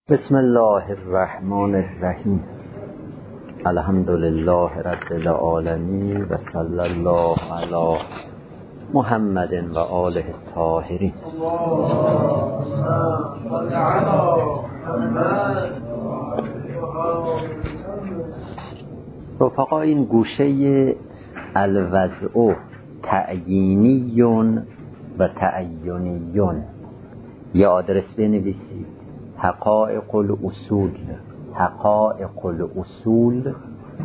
بسم الله الرحمن الرحیم. الحمد لله رب العالمین و صلی الله علی محمد و آله الطاهرین. رفقا، این گوشه الوضع تعیینی و تعینی یا آدرس بنویسید. حقائق الاصول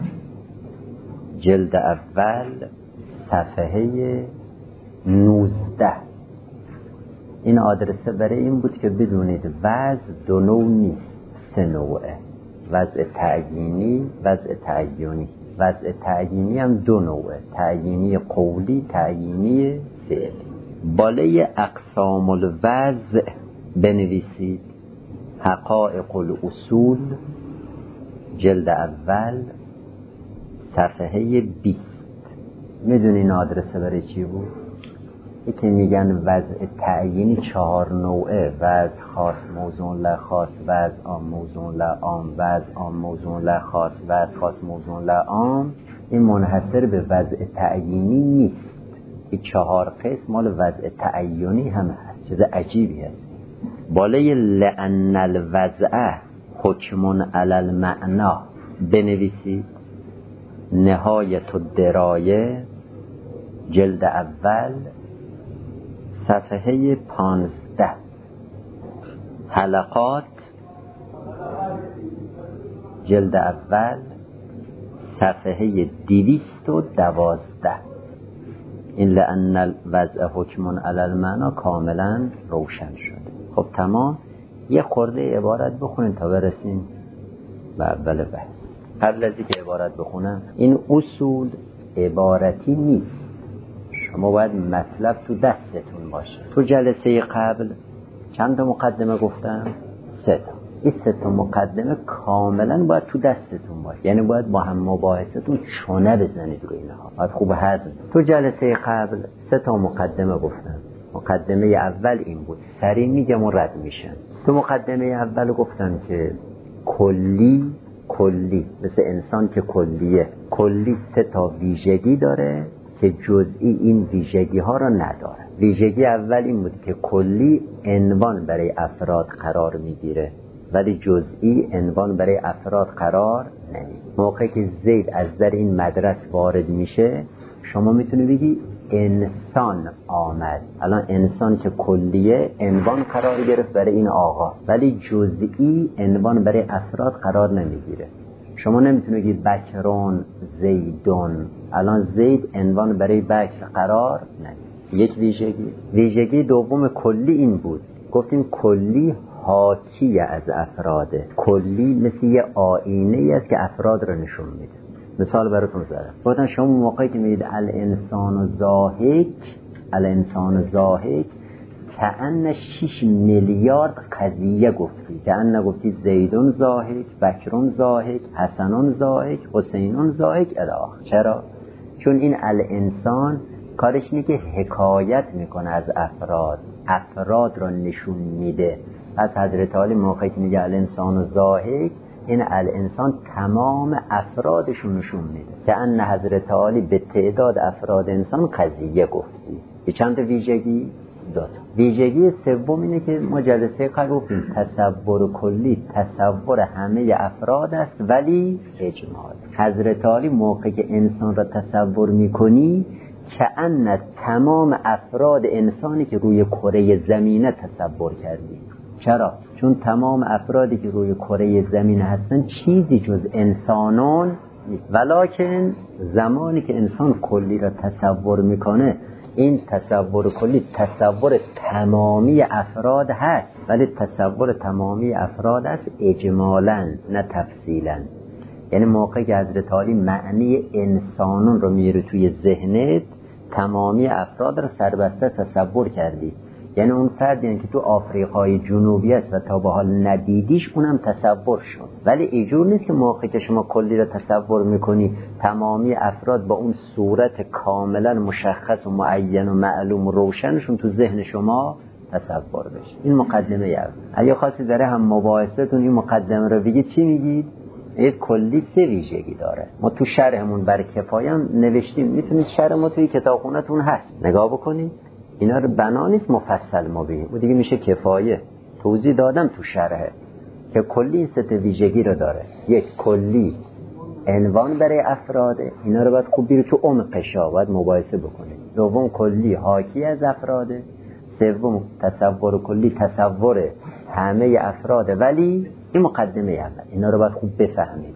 جلد اول صفحه 19. این آدرسه برای این بود که بدونید وضع دو نوع نیست، سه نوعه: وضع تعیینی، وضع تعینی. وضع تعیینی هم دو نوعه: تعیینی قولی، تعیینی فعلی. بالای اقسام الوضع بنویسید حقائق الاصول جلد اول صفحه 20. میدونین آدرسه برای چی بود؟ یکی میگن وضع تعیینی 4 نوعه: وضع خاص موضوع لخاص، وضع عام موضوع لعام، وضع عام موضوع لخاص، وضع خاص موضوع لعام. این منحصر به وضع تعیینی نیست. این 4 قسم مال وضع تعیینی هم هست. چیز عجیبی هست. بالای لأن الوضع حکم علی المعنا بنویسید نهایت الدرایه جلد اول صفحه 15. حلقات جلد اول صفحه 212. این لأن الوضع حکم علی المعنا کاملا روشن شد. خب تمام. یه خورده عبارت بخونیم تا برسیم به اول بحث. قبل از اینکه عبارت بخونم، این اصول عبارتی نیست. شما باید مطلب تو دستتون باشه. تو جلسه قبل چند تا مقدمه گفتم؟ 3 تا. این 3 تا مقدمه کاملا باید تو دستتون باشه. یعنی باید با هم مباحثتون چونه بزنید روی اینها. باید خوب هضم. تو جلسه قبل 3 تا مقدمه گفتم. مقدمه اول این بود، سریع میگم و رد میشن. تو مقدمه اول گفتم که کلی مثل انسان که کلی 3 تا ویژگی داره که جزئی این ویژگی ها را نداره. ویژگی اول این بود که کلی عنوان برای افراد قرار میگیره ولی جزئی عنوان برای افراد قرار نمیگیره. موقعی که زید از در این مدرسه وارد میشه، شما میتونی بگی انسان آمد. الان انسان که کلیه عنوان قرار گرفت برای این آقا ولی جزئی عنوان برای افراد قرار نمیگیره. شما نمیتونی بگید بکرون زیدون. الان زید عنوان برای بکر قرار نمیگیره. یک ویژگی دوم کلی این بود، گفتیم کلی حاکی از افراده. کلی مثل یه آینه است که افراد رو نشون میده. مثال براتون زدم. گفتم شما موقعی که میگید الانسان زاهک کأن 6 میلیارد قضیه گفتی. کأن گفتی زیدون زاهک، بکرون زاهک، حسنون زاهک، حسینون زاهک الی. چرا؟ چون این الانسان کارش اینه که حکایت میکنه از افراد را نشون میده. از حضرت علی موقعی که میگه الانسان زاهک، این الانسان تمام افرادشون نشون میده. که ان حضرت علی به تعداد افراد انسان قضیه گفتی. به چند ویژگی؟ 2 تا. ویژگی سوم اینه که ما جلسه قبل گفتیم تصور کلی تصور همه افراد است ولی اجمال. حضرت علی موقعی که انسان را تصور میکنی که ان تمام افراد انسانی که روی کره زمینه تصور کردی. چرا؟ چون تمام افرادی که روی کره زمین هستن چیزی جز انسانون نیست. ولکن زمانی که انسان کلی را تصور میکنه، این تصور کلی تصور تمامی افراد هست ولی تصور تمامی افراد هست اجمالاً نه تفصیلاً. یعنی موقعی که حضرت علی معنی انسانون رو میاره توی ذهنت، تمامی افراد رو سربسته تصور کردی. یعنی اون فردی که تو آفریقای جنوبی است و تا به حال ندیدیش، اونم تصور شد. ولی اینجور نیست که موقعی که شما کلی را تصور میکنی تمامی افراد با اون صورت کاملا مشخص و معین و معلوم و روشنشون تو ذهن شما تصور بشه. این مقدمه اول. اگه خواستی داره هم مباحثتون این مقدمه رو بگید چی میگید؟ یک کلی 3 ویژگی داره. ما تو شرحمون برای کفایه هم نوشتیم، میتونید شرح ما توی کتابخونه‌تون هست نگاه بکنید. اینا رو بنا نیست مفصل ما بگیم، و دیگه میشه کفایه. توضیح دادم تو شرح که کلی این 3 ویژگی رو داره. یک، کلی عنوان برای افراده، اینا رو باید خوب بیرو تو عمقشا باید مباحثه بکنید. دوم، کلی حاکی از افراده. سوم، تصور کلی تصور همه افراده. ولی این مقدمه اول، اینا رو باید خوب بفهمید.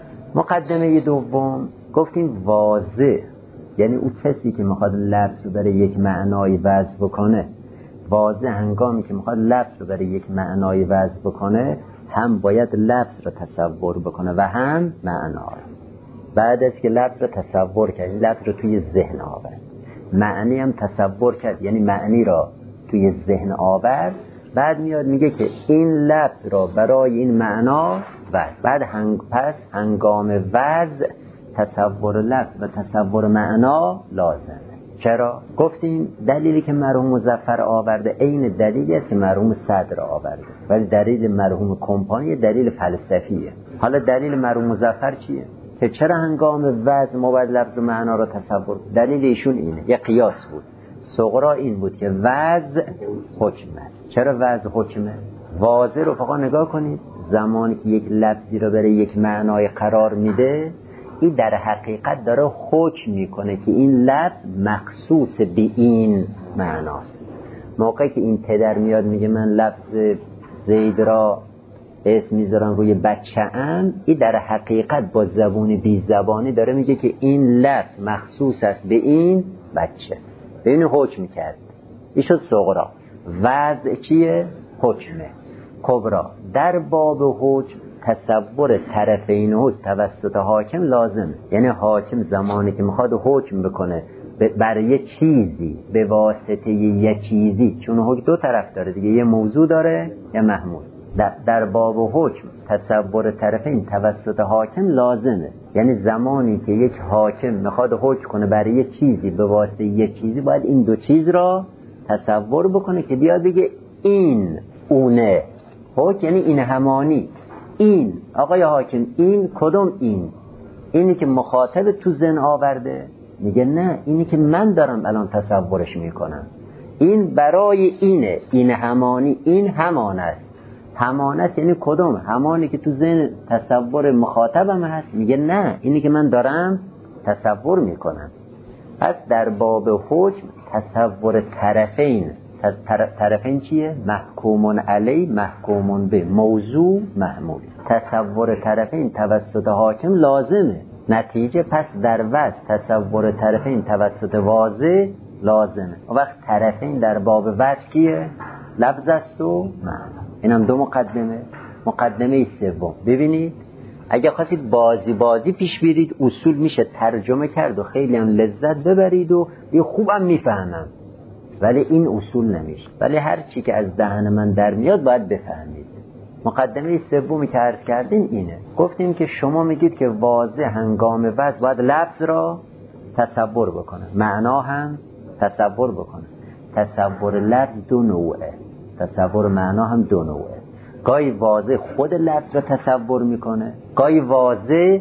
مقدمه دوم گفتیم واضح، یعنی اون کسی که میخواد لفظ رو برای یک معنای وضع بکنه، واضح هنگامی که میخواد لفظ رو برای یک معنای وضع بکنه، هم باید لفظ رو تصور بکنه و هم معنا رو. بعد از که لفظ رو تصور کرد، لفظ رو توی ذهن آورد، معنی هم تصور کرد، یعنی معنی را توی ذهن آورد، بعد میاد میگه که این لفظ را برای این معنا وضع. بعد پس هنگام وضع تصور لفظ و تصور معنا لازمه. چرا؟ گفتیم دلیلی که مرحوم مظفر آورده عین دلیلی است که مرحوم صدر آورده، ولی دلیل مرحوم کمپانی دلیل فلسفیه. حالا دلیل مرحوم مظفر چیه؟ که چرا هنگام وضع ما باید لفظ و معنا را تصور؟ دلیل ایشون اینه، یه قیاس بود. صغرا این بود که وضع حکم است. چرا وضع حکمه؟ واضح رو فقط نگاه کنید، زمانی که یک لفظی رو برای یک معنای قرار میده، این در حقیقت داره حکم میکنه که این لفظ مخصوص به این معناست. موقعی که این پدر میاد میگه من لفظ زید را اسم میذارم روی بچه‌ام، این در حقیقت با زبون بی زبانی داره میگه که این لفظ مخصوص است به این بچه، به این حکم کرد. این شد صغرا. وضع چیه؟ حکمه. کبرا در باب حکم تصور طرفین حکم توسط حاکم لازمه. یعنی حاکم زمانی که میخواد حکم بکنه بر یه چیزی به واسطه یه چیزی، چون حکم 2 طرف داره دیگه، یه موضوع داره یه محمول. در باب حکم تصور طرفین توسط حاکم لازمه. یعنی زمانی که یک حاکم میخواد حکم کنه برای یه چیزی به واسطه یه چیزی، باید این 2 چیز را تصور بکنه که بیاد بگه این اونه. حکم یعنی این همانی. این آقای حاکم، این کدوم این؟ اینی که مخاطب تو ذهن آورده؟ میگه نه، اینی که من دارم الان تصورش میکنم. این برای اینه، این همانی، این همان است. همان است یعنی کدوم؟ همانی که تو ذهن تصور مخاطبم هست. میگه نه، اینی که من دارم تصور میکنم. پس در باب حکم تصور طرفین. طرفین چیه؟ محکومون علی، محکومون به، موضوع، محمول. تصور طرفین توسط حاکم لازمه. نتیجه پس در وضع تصور طرفین توسط واضح لازمه. و وقت طرفین در باب وضع کیه؟ لفظ است و معنا. اینم 2 مقدمه. مقدمه سوم ببینید، اگه خواستید بازی پیش برید اصول میشه ترجمه کرد و خیلی هم لذت ببرید و خوبم میفهمم، ولی این اصول نمیشه. ولی هر چی که از دهن من در میاد باید بفهمید. مقدمه سومی که عرض کردیم اینه، گفتیم که شما میگید که واضح هنگام وضع باید لفظ را تصور بکنه، معنا هم تصور بکنه. تصور لفظ 2 نوعه، تصور معنا هم 2 نوعه. گاهی واضح خود لفظ را تصور میکنه، گاهی واضح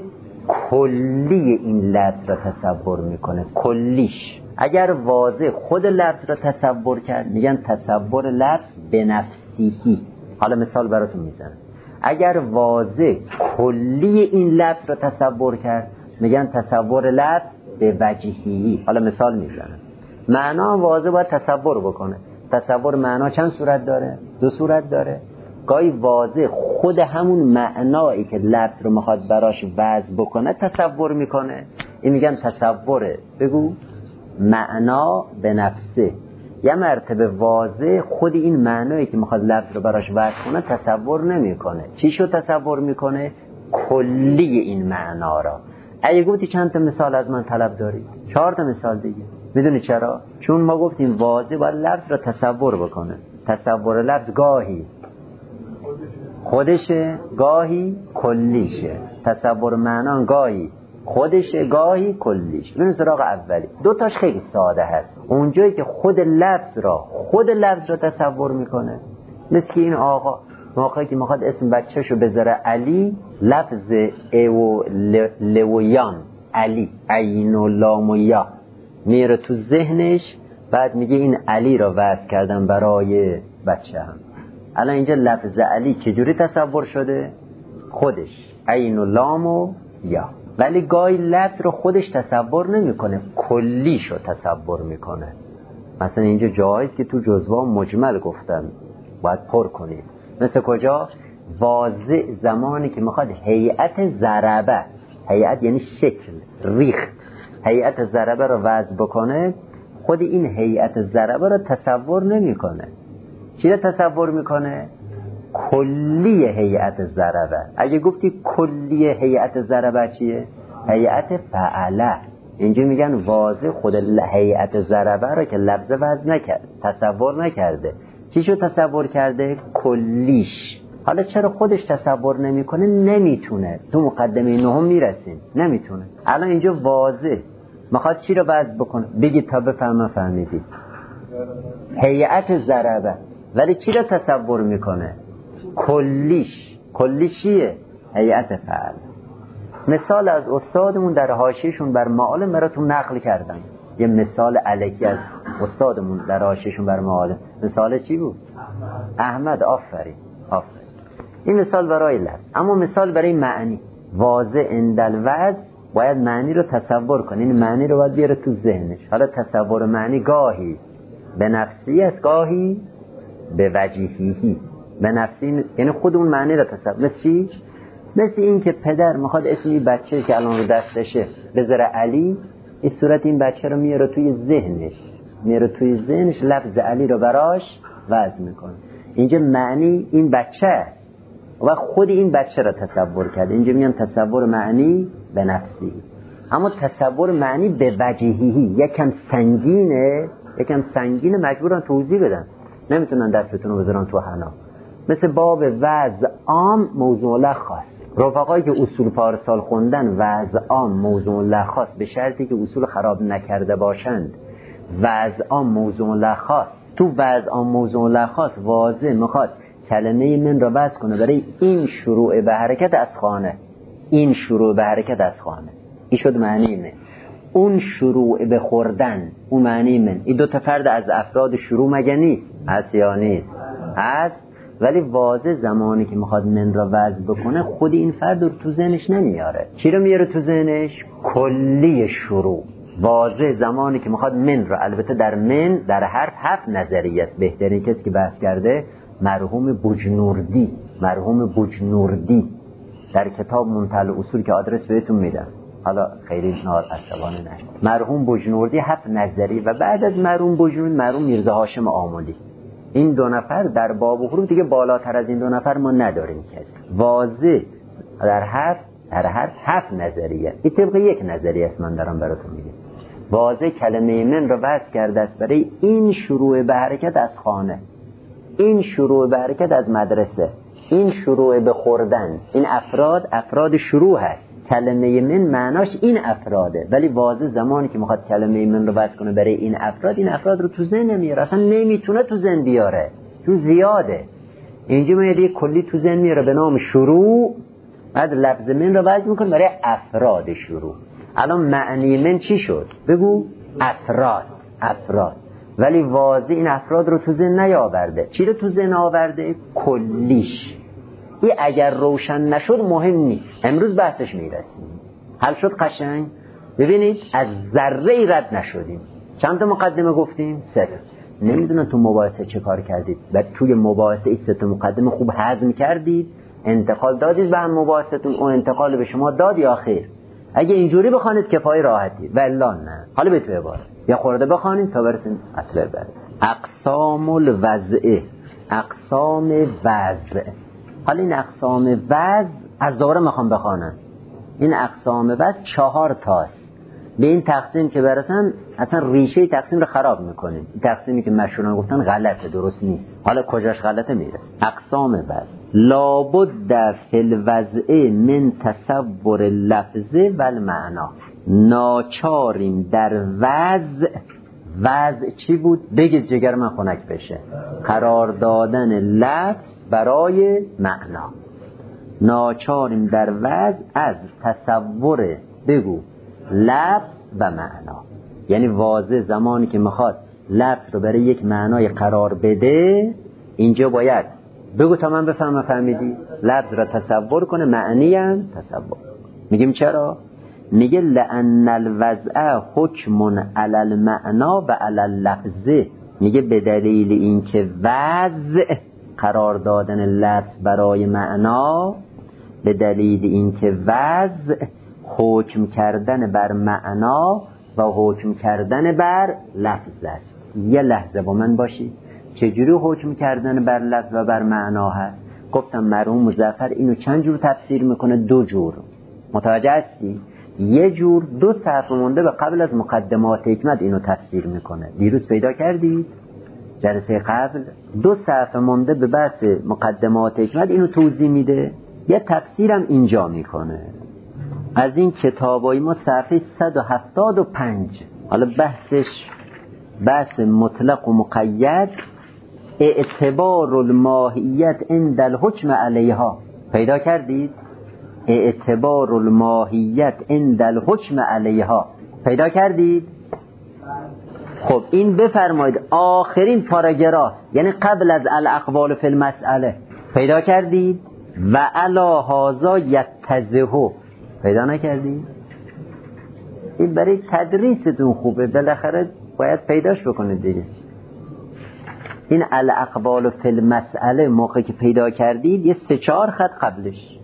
کلی این لفظ را تصور میکنه، کلیش. اگر واضح خود لفظ را تصور کرد میگن تصور لفظ به نفسیهی. حالا مثال براتون میزنم. اگر واضح کلی این لفظ را تصور کرد میگن تصور لفظ به وجهی. حالا مثال میزنم. معنا واضح باید تصور بکنه. تصور معنا چند صورت داره؟ 2 صورت داره. گاهی واضح خود همون معنایی که لفظ رو میخواد براش وضع بکنه تصور میکنه. این میگن تصوره. بگو معنا به نفسه. یه مرتبه واضح خود این معنایی که میخواد لفظ رو براش وضع کنه تصور نمیکنه. چی شو تصور میکنه؟ کلی این معنا را. اگه گفتی چند تا مثال از من طلب داری؟ 4 تا مثال دیگه. میدونی چرا؟ چون ما گفتیم واضح باید لفظ را تصور بکنه. تصور لفظ گاهی خودشه، گاهی کلیشه. تصور معنا گاهی خودشه، گاهی کلیش. ببین سراغ اولی 2 تاش خیلی ساده هست. اونجایی که خود لفظ را تصور میکنه. مثل که این آقا موقعی که میخواد اسم بچه‌شو بذاره علی، لفظ او لویان علی عین و لام و یا میره تو ذهنش، بعد میگه این علی را وضع کردم برای بچه‌م. الان اینجا لفظ علی چجوری تصور شده؟ خودش عین و لام و یا. ولی گاهی لفظ رو خودش تصور نمیکنه، کلیشو تصور میکنه. مثلا اینجا جاییست که تو جزوه مجمل گفتن باید پر کنید. مثل کجا؟ واضع زمانی که میخواد هیئت ضربه، هیئت یعنی شکل، ریخت، هیئت ضربه رو وضع بکنه، خود این هیئت ضربه رو تصور نمیکنه. چی رو تصور میکنه؟ کلی هیئت ضربه. اگه گفتی کلی هیئت ضربه چیه؟ هیئت فعله. اینجا میگن واضح خود هیئت ضربه رو که لفظ وضع نکرد، تصور نکرده. چیشو تصور کرده؟ کلیش. حالا چرا خودش تصور نمیکنه؟ نمیتونه. تو مقدمه نهم میرسیم، نمیتونه. الان اینجا واضح میخواد چی رو وضع بکنه؟ بگید تا بفهمم فهمیدید. هیئت ضربه. ولی چی رو تصور میکنه؟ کلیش. کلیشیه؟ هیئت فعل. مثال از استادمون در حاشیه‌شون بر معالم براتون نقل کردم. یه مثال الکی از استادمون در حاشیه‌شون بر معالم. مثال چی بود؟ احمد. آفرین. این مثال برای لفظ. اما مثال برای معنی. واضح اندل وضع باید معنی رو تصور کنه. این معنی رو باید بیاره تو ذهنش. حالا تصور معنی گاهی به نفسی است، گاهی به وجیهی. به نفسی یعنی خود اون معنی رو تصور. مثل چی؟ مثل این که پدر میخواد اسمی بچه که الان رو دستشه بذاره علی، این صورت این بچه رو میاره توی ذهنش، لفظ علی رو براش وضع میکنه. اینجا معنی این بچه است و خود این بچه رو تصور کرده. اینجا میگن تصور معنی به نفسی. اما تصور معنی به وجهی یکم سنگینه، مجبورن توضیح بدن، نمیتونن دستتون رو بذارن تو حنا. مثل باب وضع عام موضوع له خاص. رفقایی که اصول پارسال خوندن وضع عام موضوع له خاص، به شرطی که اصول خراب نکرده باشند، وضع عام موضوع له خاص. تو وضع عام موضوع له خاص واضح میخواد کلمه من را وضع کنه برای این شروع به حرکت از خانه. این شد معنی من. اون شروع به خوردن، اون معنی من. این دو تا فرد از افراد شروع مگه نیست؟ هست یا نیست؟ هست. ولی واضح زمانی که میخواد من را وضع بکنه، خود این فرد رو تو ذهنش نمیاره. چی رو میاره تو ذهنش؟ کلی شروع. واضح زمانی که میخواد من را، البته در من در حرف 7 نظریه است. بهترین کسی که بحث کرده مرحوم بوجنوردی در کتاب منتهی اصول که آدرس بهتون میدم، حالا خیلی عصبانی نشید. مرحوم بوجنوردی 7 نظریه و بعد از مرحوم بوجنوردی مرحوم میرزا هاشم آملی. این دو نفر در باب و حروف دیگه بالاتر از این دو نفر ما نداریم کسی. واضح در حرف 7 نظریه. این طبق یک نظریه است من دارم براتون میگم. واضح کلمه من رو وضع کرده است برای این شروع به حرکت از خانه، این شروع به حرکت از مدرسه، این شروع به خوردن. این افراد شروع هست. کلمه من معناش این افراده، ولی واضح زمانی که میخواد کلمه من رو وضع کنه برای این افراد رو تو ذهن نمیاره. اصلا نمیتونه تو ذهن بیاره چون زیاده. اینجا میاد یک کلی تو ذهن میاره به نام شروع، بعد لفظ من رو وضع میکنه برای افراد شروع. الان معنی من چی شد؟ بگو. افراد. ولی واضح این افراد رو تو ذهن نیاورده. چی رو تو ذهن آورده؟ کلیش. این اگر روشن نشد مهم نیست. امروز بحثش میرسیم. حل شد قشنگ؟ ببینید از ذره رد نشدیم. چند تا مقدمه گفتیم؟ 3. نمیدونم تو مباحثه چه کار کردید. بعد توی مباحثه 3 مقدمه خوب هضم کردید، انتقال دادید به هم مباحثتون، اون انتقال به شما داد یا خیر؟ اگه اینجوری بخوانید کفایه راحتی، والا نه. حالا به تو عبارت یا خورده بخوانید تا برسیم اصل بعد. اقسام الوضع، اقسام وضع. حالا این اقسام وضع از دوره میخوام بخوانم. این اقسام وضع 4 تاست. به این تقسیم که برسن اصلا ریشه تقسیم رو خراب میکنیم. این تقسیمی که مشهوران گفتن غلطه، درست نیست. حالا کجاش غلطه میرسه. اقسام وضع. لابد فی الوضع من تصور اللفظ و المعنا. ناچاریم در وضع چی بود؟ بگید جگر من خنک بشه. قرار دادن لفظ برای معنا. ناچاریم در وضع از تصور بگو لفظ و معنا. یعنی واضح زمانی که میخواد لفظ رو برای یک معنای قرار بده، اینجا باید بگو تا من بفهمم فهمیدی، لفظ رو تصور کنه، معنی هم تصور. میگیم چرا؟ میگه لأن الوضع حکم علی المعنا و علی اللفظ. میگه به دلیل اینکه وضع قرار دادن لفظ برای معنا، به دلیل اینکه وضع حکم کردن بر معنا و حکم کردن بر لفظ است. یه لحظه با من باشید، چجوری حکم کردن بر لفظ و بر معنا هست؟ گفتم مرحوم مظفر اینو چند جور تفسیر میکنه؟ 2 جور. متوجه هستی؟ یه جور 2 صفحه مونده به قبل از مقدمات حکمت اینو تفسیر میکنه. دیروز پیدا کردید جلسه قبل 2 صفحه مونده به بحث مقدمات حکمت اینو توضیح میده. یه تفسیرم اینجا میکنه. از این کتابای ما صفحه 175. حالا بحث مطلق و مقید، اعتبار الماهیت عند الحکم علیها. پیدا کردید؟ اعتبار الماهیت عند الحکم علیها. پیدا کردید؟ خب این بفرمایید آخرین پاراگراف، یعنی قبل از الاقوال فی المسئله. پیدا کردید؟ و علی هذا یتضح. پیدا نکردید؟ این برای تدریستون خوبه، بالاخره باید پیداش بکنید دیگه. این الاقوال فی المسئله موقعی که پیدا کردید یه 3-4 خط قبلش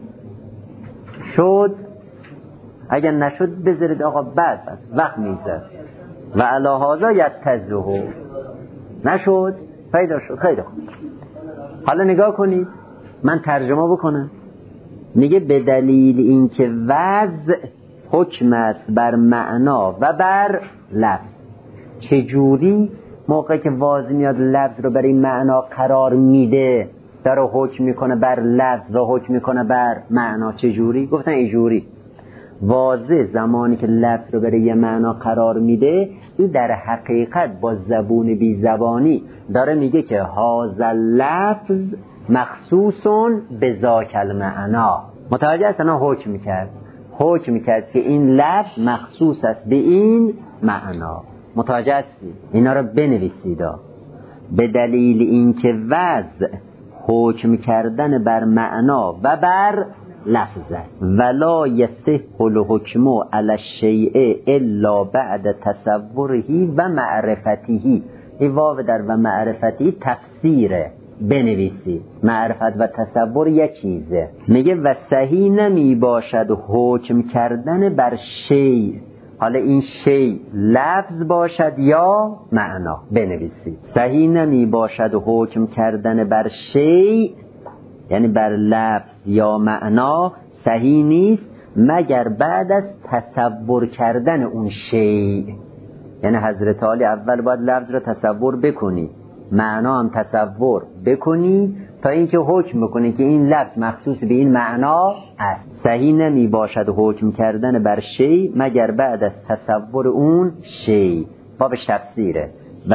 شد. اگر نشد بذارید آقا بعد بس وقت میذار. و علی هذا یتضح. نشد پیدا شد. خیلی خوب. حالا نگاه کنید، من ترجمه بکنم. میگه به دلیل اینکه وضع حکم است بر معنا و بر لفظ. چجوری موقعی که واضح میاد لفظ رو برای معنا قرار میده داره حکم میکنه بر لفظ و حکم میکنه بر معنا؟ چجوری؟ گفتن اینجوری. واضح زمانی که لفظ رو برای یه معنا قرار میده، این در حقیقت با زبون بی زبانی داره میگه که هذا اللفظ مخصوصون به ذاک المعنا. متوجه هستن؟ حکم میکرد که این لفظ مخصوص است به این معنا. متوجه هستی؟ اینا رو بنویسید. به دلیل اینکه وضع حکم کردن بر معنا و بر لفظ است. ولا یصح الحکم علی الشیء الا بعد تصوره و معرفته. این واو در و معرفتی تفسیره، بنویسید. معرفت و تصور یک چیزه. میگه و صحیح نمی باشد حکم کردن بر شیء. حالا این شیء لفظ باشد یا معنا، بنویسید. صحیح نمی باشد حکم کردن بر شیء، یعنی بر لفظ یا معنا، صحیح نیست مگر بعد از تصور کردن اون شیء. یعنی حضرت علی اول باید لفظ رو تصور بکنی، معنا هم تصور بکنی تا اینکه حکم بکنی که این لفظ مخصوص به این معنا است. صحیح نمی باشد حکم کردن بر شیء مگر بعد از تصور اون شیء. بابش تفسیره.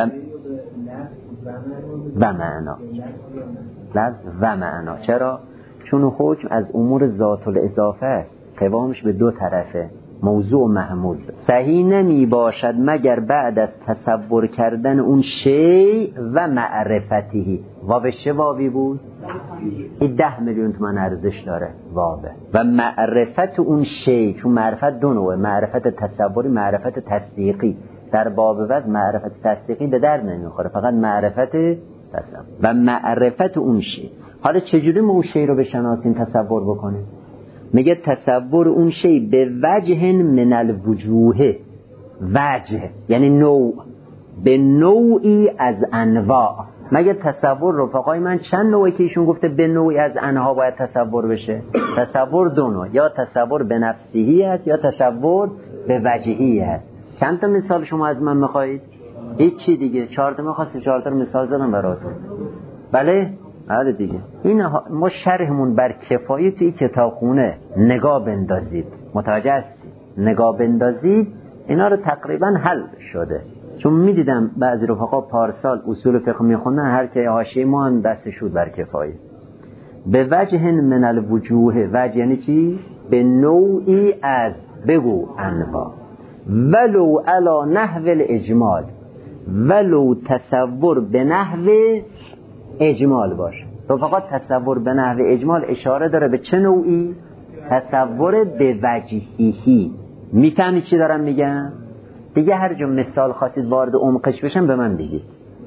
و معنا، لفظ و معنا. چرا؟ چون حکم از امور ذات الاضافه است، قوامش به 2 طرفه، موضوع و محمول. صحیح نمی باشد مگر بعد از تصور کردن اون شیء و معرفتی. واوش چه واوی بود؟ این 10 میلیون تومان ارزش داره واوه. و معرفت اون شیء، چون معرفت 2 نوعه، معرفت تصوری، معرفت تصدیقی. در باب وضع معرفت تصدیقی به درد نمیخوره، فقط معرفت تصور و معرفت اون شیء. حالا چجوری ما اون شیء رو بشناسیم، تصور بکنیم؟ میگه تصور اون شیء به وجه من الوجوه. وجه یعنی نوع، به نوعی از انواع. مگه تصور رفقای من چند نوعی که ایشون گفته به نوعی از انها باید تصور بشه؟ تصور 2 نوع، یا تصور به نفسیه است یا تصور به وجهی است. چند تا مثال شما از من میخواید؟ هیچی دیگه. 4 تا میخواستید 4 تا مثال زدم براتون. بله دیگه. این ما شرحمون بر کفایت این کتابخونه نگاه بندازید. متوجه هستید؟ نگاه بندازید اینا رو تقریبا حل شده. چون میدیدم بعضی رفقا پارسال اصول فقه میخوندن، هر که حاشیه ما هم دست شد بر کفایه. به وجه من الوجوه، وجه یعنی چی؟ به نوعی از، بگو انواع، ولو علا نحو الاجمال، ولو تصور به نحو اجمال باشه. رفقا تصور به نحو اجمال اشاره داره به چه نوعی؟ تصور به وجهیهی. میفهمید چی دارم میگم؟ دیگه هر جا مثال خواستید وارد عمقش بشم به من بگید.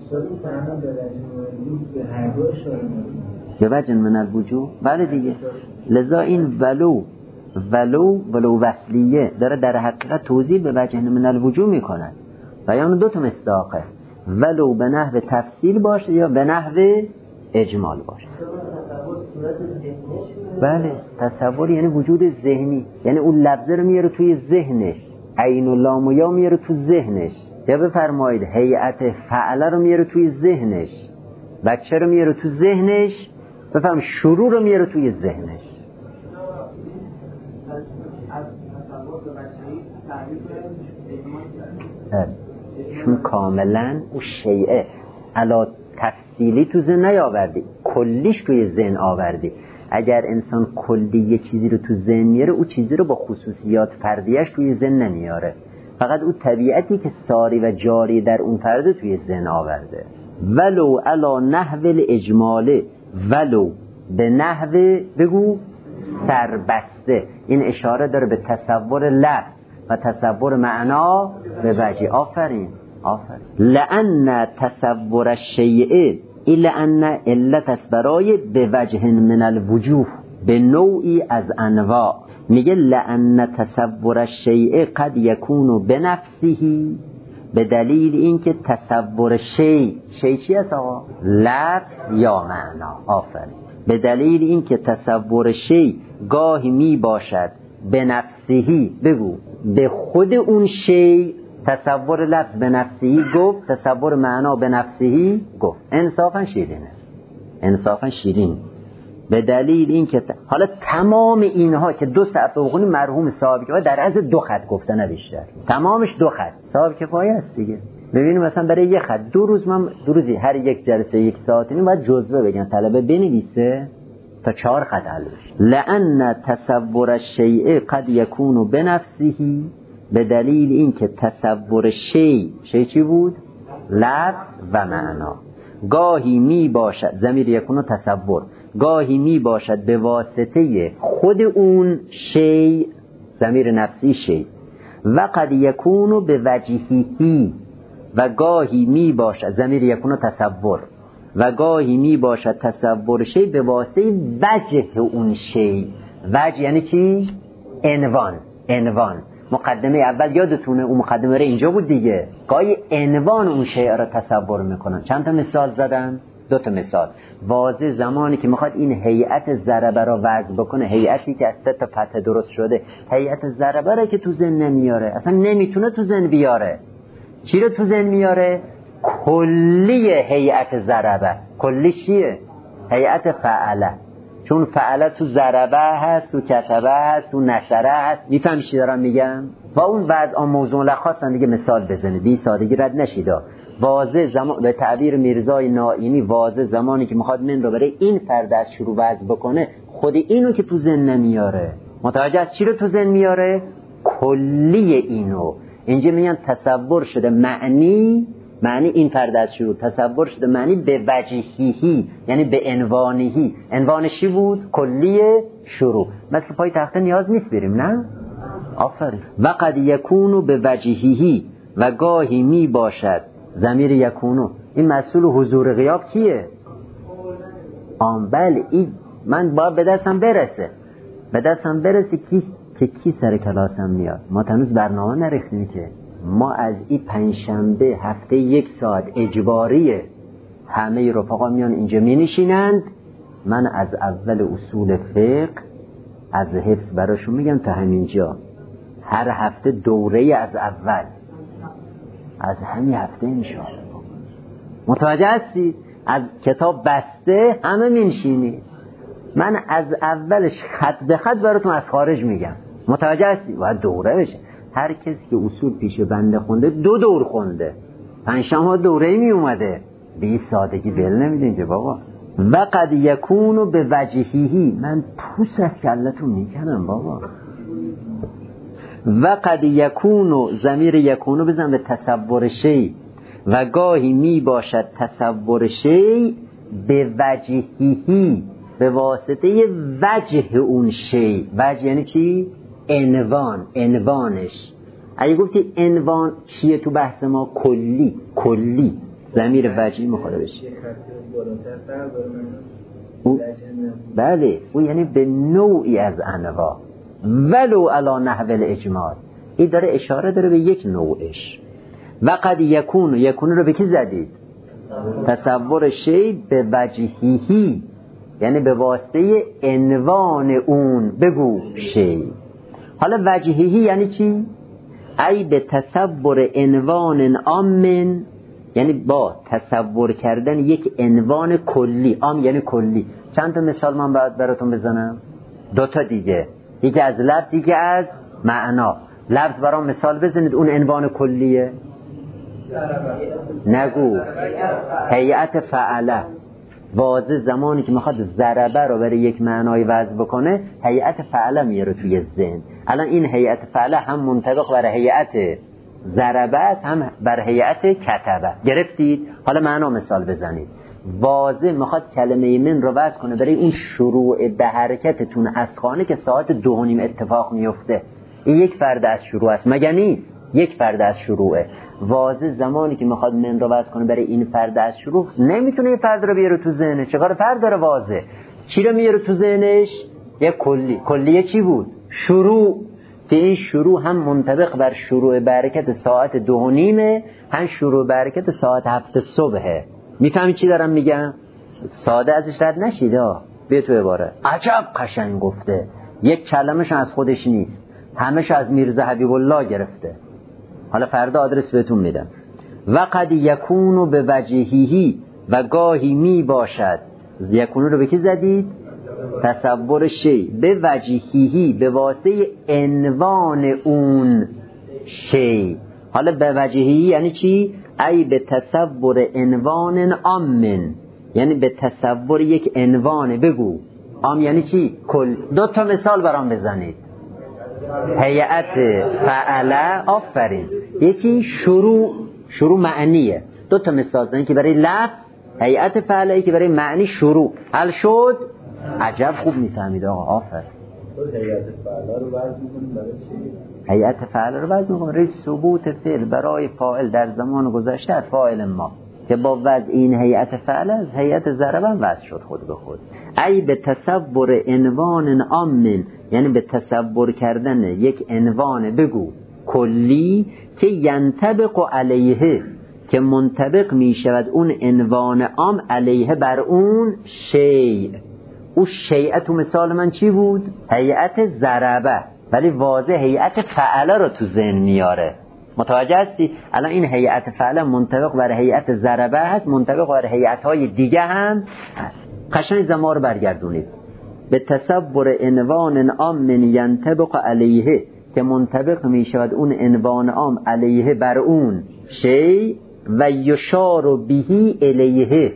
به وجه من الوجوه، بله دیگه. لذا این ولو وصلیه داره در حقیقت توضیح به وجه من الوجوه میکنن. بیان دو تا مصداقه، ولو به نحو تفصیل باشه یا به نحو اجمال باشه. بله، تصور یعنی وجود ذهنی، یعنی اون لفظه رو میاره توی ذهنش، عین و لام و یا میاره تو ذهنش. یا بفرمایید هیئت فعله رو میاره توی ذهنش، بچه رو میاره تو ذهنش، بفرمایید شروع رو میاره توی ذهنش. چون کاملا اون شیعه علا تفصیلی تو ذهن نیاوردی، کلیش توی ذهن آوردی. اگر انسان کلی یه چیزی رو تو ذهن میاره، او چیزی رو با خصوصیات فردیش توی ذهن نمیاره، فقط او طبیعتی که ساری و جاری در اون فرد توی ذهن آورده. ولو علا نحو الاجمال، ولو به نحو، بگو سربسته. این اشاره داره به تصور لفظ و تصور معنا به وجه. آفرین. لأن تصور الشیء لأن علت است برای به وجه من الوجوه، به نوعی از انواع. میگه لأن تصور الشیء قد یکون بنفسه، به دلیل اینکه تصور شی چی است آقا؟ لفظ یا معنا. آفرین. به دلیل اینکه تصور شی گاهی می باشد به نفسهی، بگو به خود اون شی. تصور لفظ به نفسهی گفت، تصور معنا به نفسهی گفت. انصافا شیرین. به دلیل اینکه حالا تمام اینها که دو صفحه بخونی مرحوم صاحب کفایه در از 2 خط گفته، نه بیشتر، تمامش 2 خط. صاحب کفایه است دیگه. ببینیم مثلا برای 1 خط 2 روزی هر یک جلسه 1 ساعت اینو باید جزوه بگن طلبه بنویسه تا 4 خط حل بشه. لأن تصور الشیء قد یکون بنفسه، به دلیل اینکه تصور شی چی بود؟ لفظ و معنا. گاهی می باشد، ضمیر یکون تصور، گاهی می باشد به واسطه خود اون شی، ضمیر نفسی شی، و قد یکون به وجهیهی، و گاهی می باشد، ضمیر یکون تصور، و گاهی می باشد تصور شی به واسطه وجه اون شی. وجه یعنی چی؟ عنوان. مقدمه اول یادتونه اون مقدمه رو اینجا بود دیگه. گاهی عنوان اون شیء را تصور میکنن. چند تا مثال زدم؟ 2 تا مثال. واضح زمانی که میخواد این هیئت ضربه را وضع بکنه، هیئتی که از 3 تا فتحه درست شده، هیئت ضربه را که تو ذهن نمیاره، اصلا نمیتونه تو ذهن بیاره. چی رو تو ذهن میاره؟ کلی هیئت ضربه. کلی چیه؟ هیئت فعله. چون فعله تو ضربه هست، تو کتبه هست، تو نشره هست. میفهمی چی دارم میگم؟ و اون وضع موضوع لخواستن دیگه مثال بزنه، بی سادگی رد نشیدا. واضح زمان به تعبیر میرزای نائینی، واضح زمانی که میخواد من رو برای این فرد از شروع وضع بکنه، خود اینو که تو ذهن نمیاره. متوجه از چی رو تو ذهن میاره؟ کلی اینو. اینجا میگن تصور شده معنی این فرد از شروع تصور شده معنی به وجهیهی، یعنی به عنوانهی. عنوانشی بود؟ کلی شروع. مثل پای تخته نیاز نیست بریم، نه؟ آفرین. و قد یکونو به وجهیهی، و گاهی می باشد، ضمیر یکونو این مسئول حضور غیاب کیه؟ بله، این من باید به دستم برسه کی سر کلاسم میاد. ما تنوز برنامه نریختیم که ما از این 5 شنبه هفته 1 ساعت اجباریه، همه رفقا میان اینجا می نشینند. من از اول اصول فقه از حفظ براشون میگم تا همینجا، هر هفته دوره از اول، از همین هفته میشه. متوجه هستی؟ از کتاب بسته همه می نشینی، من از اولش خط به خط براتون از خارج میگم. متوجه هستی؟ باید دوره بشه. هر کسی که اصول پیش بنده خونده 2 دور خونده، پنجشنبه دوره می اومده، به این سادگی بل نمیدین که بابا. و قد یکونو به وجهیهی، من پوست از کلتون میکنم بابا. و قد یکونو، ضمیر یکونو بزن به تصور شی، و گاهی می باشد تصور شی به وجهیهی، به واسطه وجه اون شی. وجه یعنی چی؟ عنوان، عنوانش. اگه گفتی عنوان چیه تو بحث ما؟ کلی، کلی ضمیر وجهی مخاطب بشه. بله او یعنی به نوعی از انواع، ولو علی نحو الاجمال. این داره اشاره داره به یک نوعش. و قد یکون، یکون رو به کی زدید؟ تصور شی به وجهیهی، یعنی به واسطه عنوان اون. بگو شی. حالا وجهیهی یعنی چی؟ ای به تصور عنوان عامن، یعنی با تصور کردن یک عنوان کلی. عام یعنی کلی. چند تا مثال من باید براتون بزنم؟ 2 تا دیگه، یکی از لفظ دیگه از معنا. لفظ برام مثال بزنید اون عنوان کلیه. نگو هیئت فعله. واضح زمانی که میخواد ضربه رو برای یک معنای وضع بکنه، هیئت فعله میاره توی ذهن. الان این هیئت فعله هم منطبق بر هیئت ضربه است، هم بر هیئت کتبه. گرفتید؟ حالا معنا مثال بزنید. واضح میخواد کلمه من رو وضع کنه برای این شروع به حرکتتون از خانه که ساعت 2:30 اتفاق میفته. این یک فرد از شروع است، مگر نیست؟ یک فرد از شروعه. واضح زمانی که میخواد من رو وضع کنه برای این فرد از شروع، نمیتونه این فرد رو بیاره تو ذهنش. چقدر فرد داره واضح؟ چی رو میاره تو ذهنش؟ یک کلی. کلیه چی بود؟ شروع. که این شروع هم منطبق بر شروع به حرکت ساعت 2:30، هم شروع به حرکت ساعت 7 صبحه. میفهمی چی دارم میگم؟ ساده ازش رد نشید. بیا تو عباره. عجب قشنگ گفته. یک کلمه‌ش از خودش نیست، همه‌ش از میرزا حبیب الله گرفته. حالا فردا آدرس بهتون میدم. و قد یکونو به وجهیهی، و گاهی می باشد. یکونو رو به کی زدید؟ تصور شی به وجهیهی، به واسطه عنوان اون شی. حالا به وجهیهی یعنی چی؟ ای به تصور عنوان عامن، یعنی به تصور یک عنوان. بگو عام یعنی چی؟ کل. 2 تا مثال برام بزنید. هیئت فعله، آفرین. یکی شروع معنیه. 2 تا مثال زنید که برای لفظ هیئت فعله، که برای معنی شروع. حل شد؟ عجب خوب میفهمید آقا، آفرین. هیئت فعله رو وضع می‌کنیم برای چی؟ هیئت فعله رو وضع می‌کنیم برای ثبوت فعل برای فاعل در زمان گذشته از فاعل ما، که با وضع این هیئت فعله از هیئت ضربه وضع شد خود به خود. ای به تصور عنوان عامن، یعنی به تصور کردن یک عنوان. بگو کلی، که ینطبق علیه، که منطبق می شود اون عنوان عام علیه بر اون شیء. اون شیء تو مثال من چی بود؟ هیئت ضربه. ولی واضح هیئت فعله رو تو ذهن میاره. متوجه هستی؟ الان این هیئت فعله منطبق بر هیئت ضربه هست، منطبق بر هیئت‌های دیگه هم هست. قشنگ زمان رو برگردونید. به تصور عنوان عام ینطبق علیه، که منطبق می شود اون عنوان عام علیه بر اون شی. و یشار بهی الیه،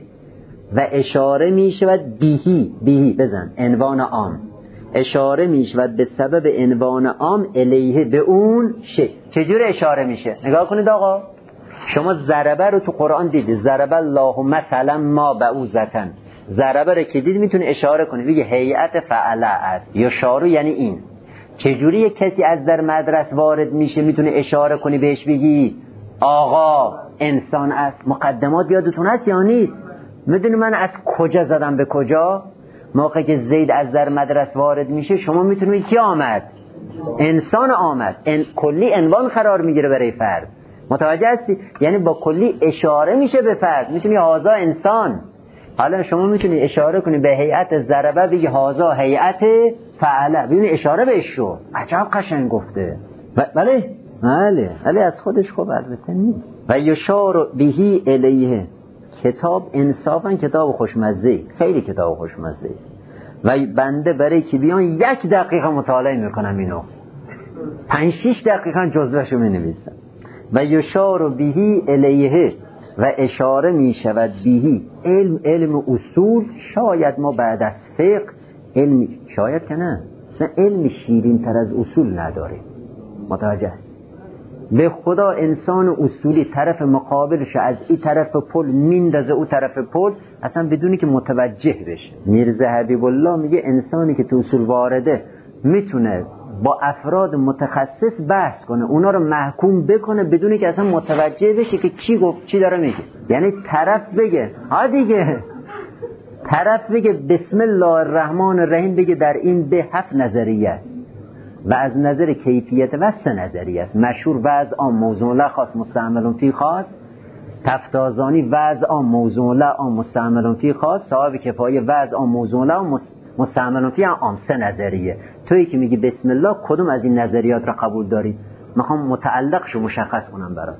و اشاره می شود بهی بزن عنوان عام، اشاره می شود به سبب عنوان عام الیه به اون شی. چجور اشاره میشه؟ نگاه کنید آقا، شما ضربه رو تو قرآن دیدید. ضربه الله مثلا ما بعوضتن. ضربه رو که دید میتونه اشاره کنه، بگه هیئت فعله است. یشارو یعنی این. چجوری یک کسی از در مدرسه وارد میشه میتونه اشاره کنی بهش بگی آقا انسان است؟ مقدمات یادتون هست یا نیست؟ میدونی من از کجا زدم به کجا؟ موقعی که زید از در مدرسه وارد میشه شما میتونید کی آمد؟ انسان آمد. کلی عنوان قرار میگیره برای فرد. متوجه هستی؟ یعنی با کلی اشاره میشه به فرد. میتونی هازا انسان. حالا شما میتونی اشاره کنی به هیئت ضربه، بگی هازا هیئت فعله. ببین اشاره بهش شو. عجب قشنگ گفته. بله ولی از خودش خوب البته نیست. و یشار بهی الیه. کتاب انصافا کتاب خوشمزه، خیلی کتاب خوشمزه. و بنده برای که بیان 1 دقیقه مطالعه میکنم اینو، 5-6 دقیقه جزوهشو مینویسم. و یشار بهی الیه و اشاره می شود بهی. علم اصول شاید ما بعد از فقه علم، شاید که نه، علم شیرین تر از اصول نداره. متوجه است؟ به خدا انسان اصولی طرف مقابلش از این طرف پل میندازه او طرف پل اصلا بدونی که متوجه بشه. میرزا حبیب الله میگه انسانی که تو اصول وارده میتونه با افراد متخصص بحث کنه، اونا رو محکوم بکنه بدونی که اصلا متوجه بشه که چی گفت، چی داره میگه. یعنی طرف بگه دیگه، طرف بگه بسم الله الرحمن الرحیم، بگه در این به 7 نظریه است و از نظر کیفیت و 3 نظریه است. مشهور وضع عام موضوع له خاص مستعمل فی خاص، تفتازانی وضع عام موضوع له عام مستعمل فی خاص، صاحب کفایه وضع عام موضوع له مستعمل فی عام. 3 نظریه. تویی که میگی بسم الله کدوم از این نظریات را قبول داری؟ میخوام متعلقشو مشخص کنم برات.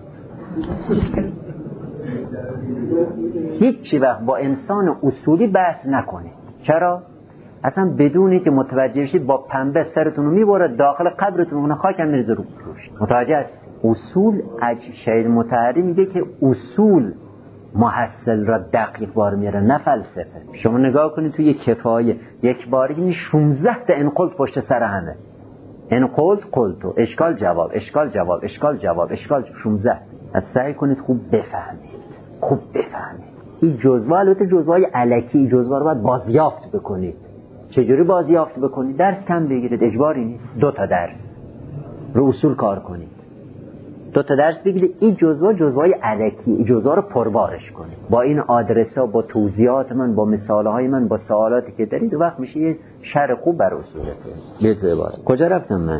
هیچ وقت با انسان اصولی بحث نکنید. چرا؟ اصلا بدونی که متوجه بشید با پنبه سرتون رو میبره داخل قبرتون، اون خاکم میریزه روش. متوجه است؟ اصول شهید مطهری میگه که اصول محصل را دقیق بار میاره، نه فلسفه. شما نگاه کنید توی کفایه یک باری 16 تا انقلت پشت سر همه، انقلت قلتو، اشکال جواب، اشکال جواب، اشکال جواب، اشکال 16. از سعی کنید خوب بفهمید. این جزوه البته جزوهای الکی، جزوه رو باید بازیافت بکنید. چجوری بازیافت بکنید؟ درس کم بگیرید، اجباری نیست. 2 تا درس رو اصول کار کنید، 2 تا درس بگیرید. این جزوهای الکی، جزوه رو پربارش کنید با این آدرس‌ها، با توضیحات من، با مثالهای من، با سوالاتی که دارید. وقت میشه یه شرح خوب بر اصولتون. بیت عبارت کجا رفتم من؟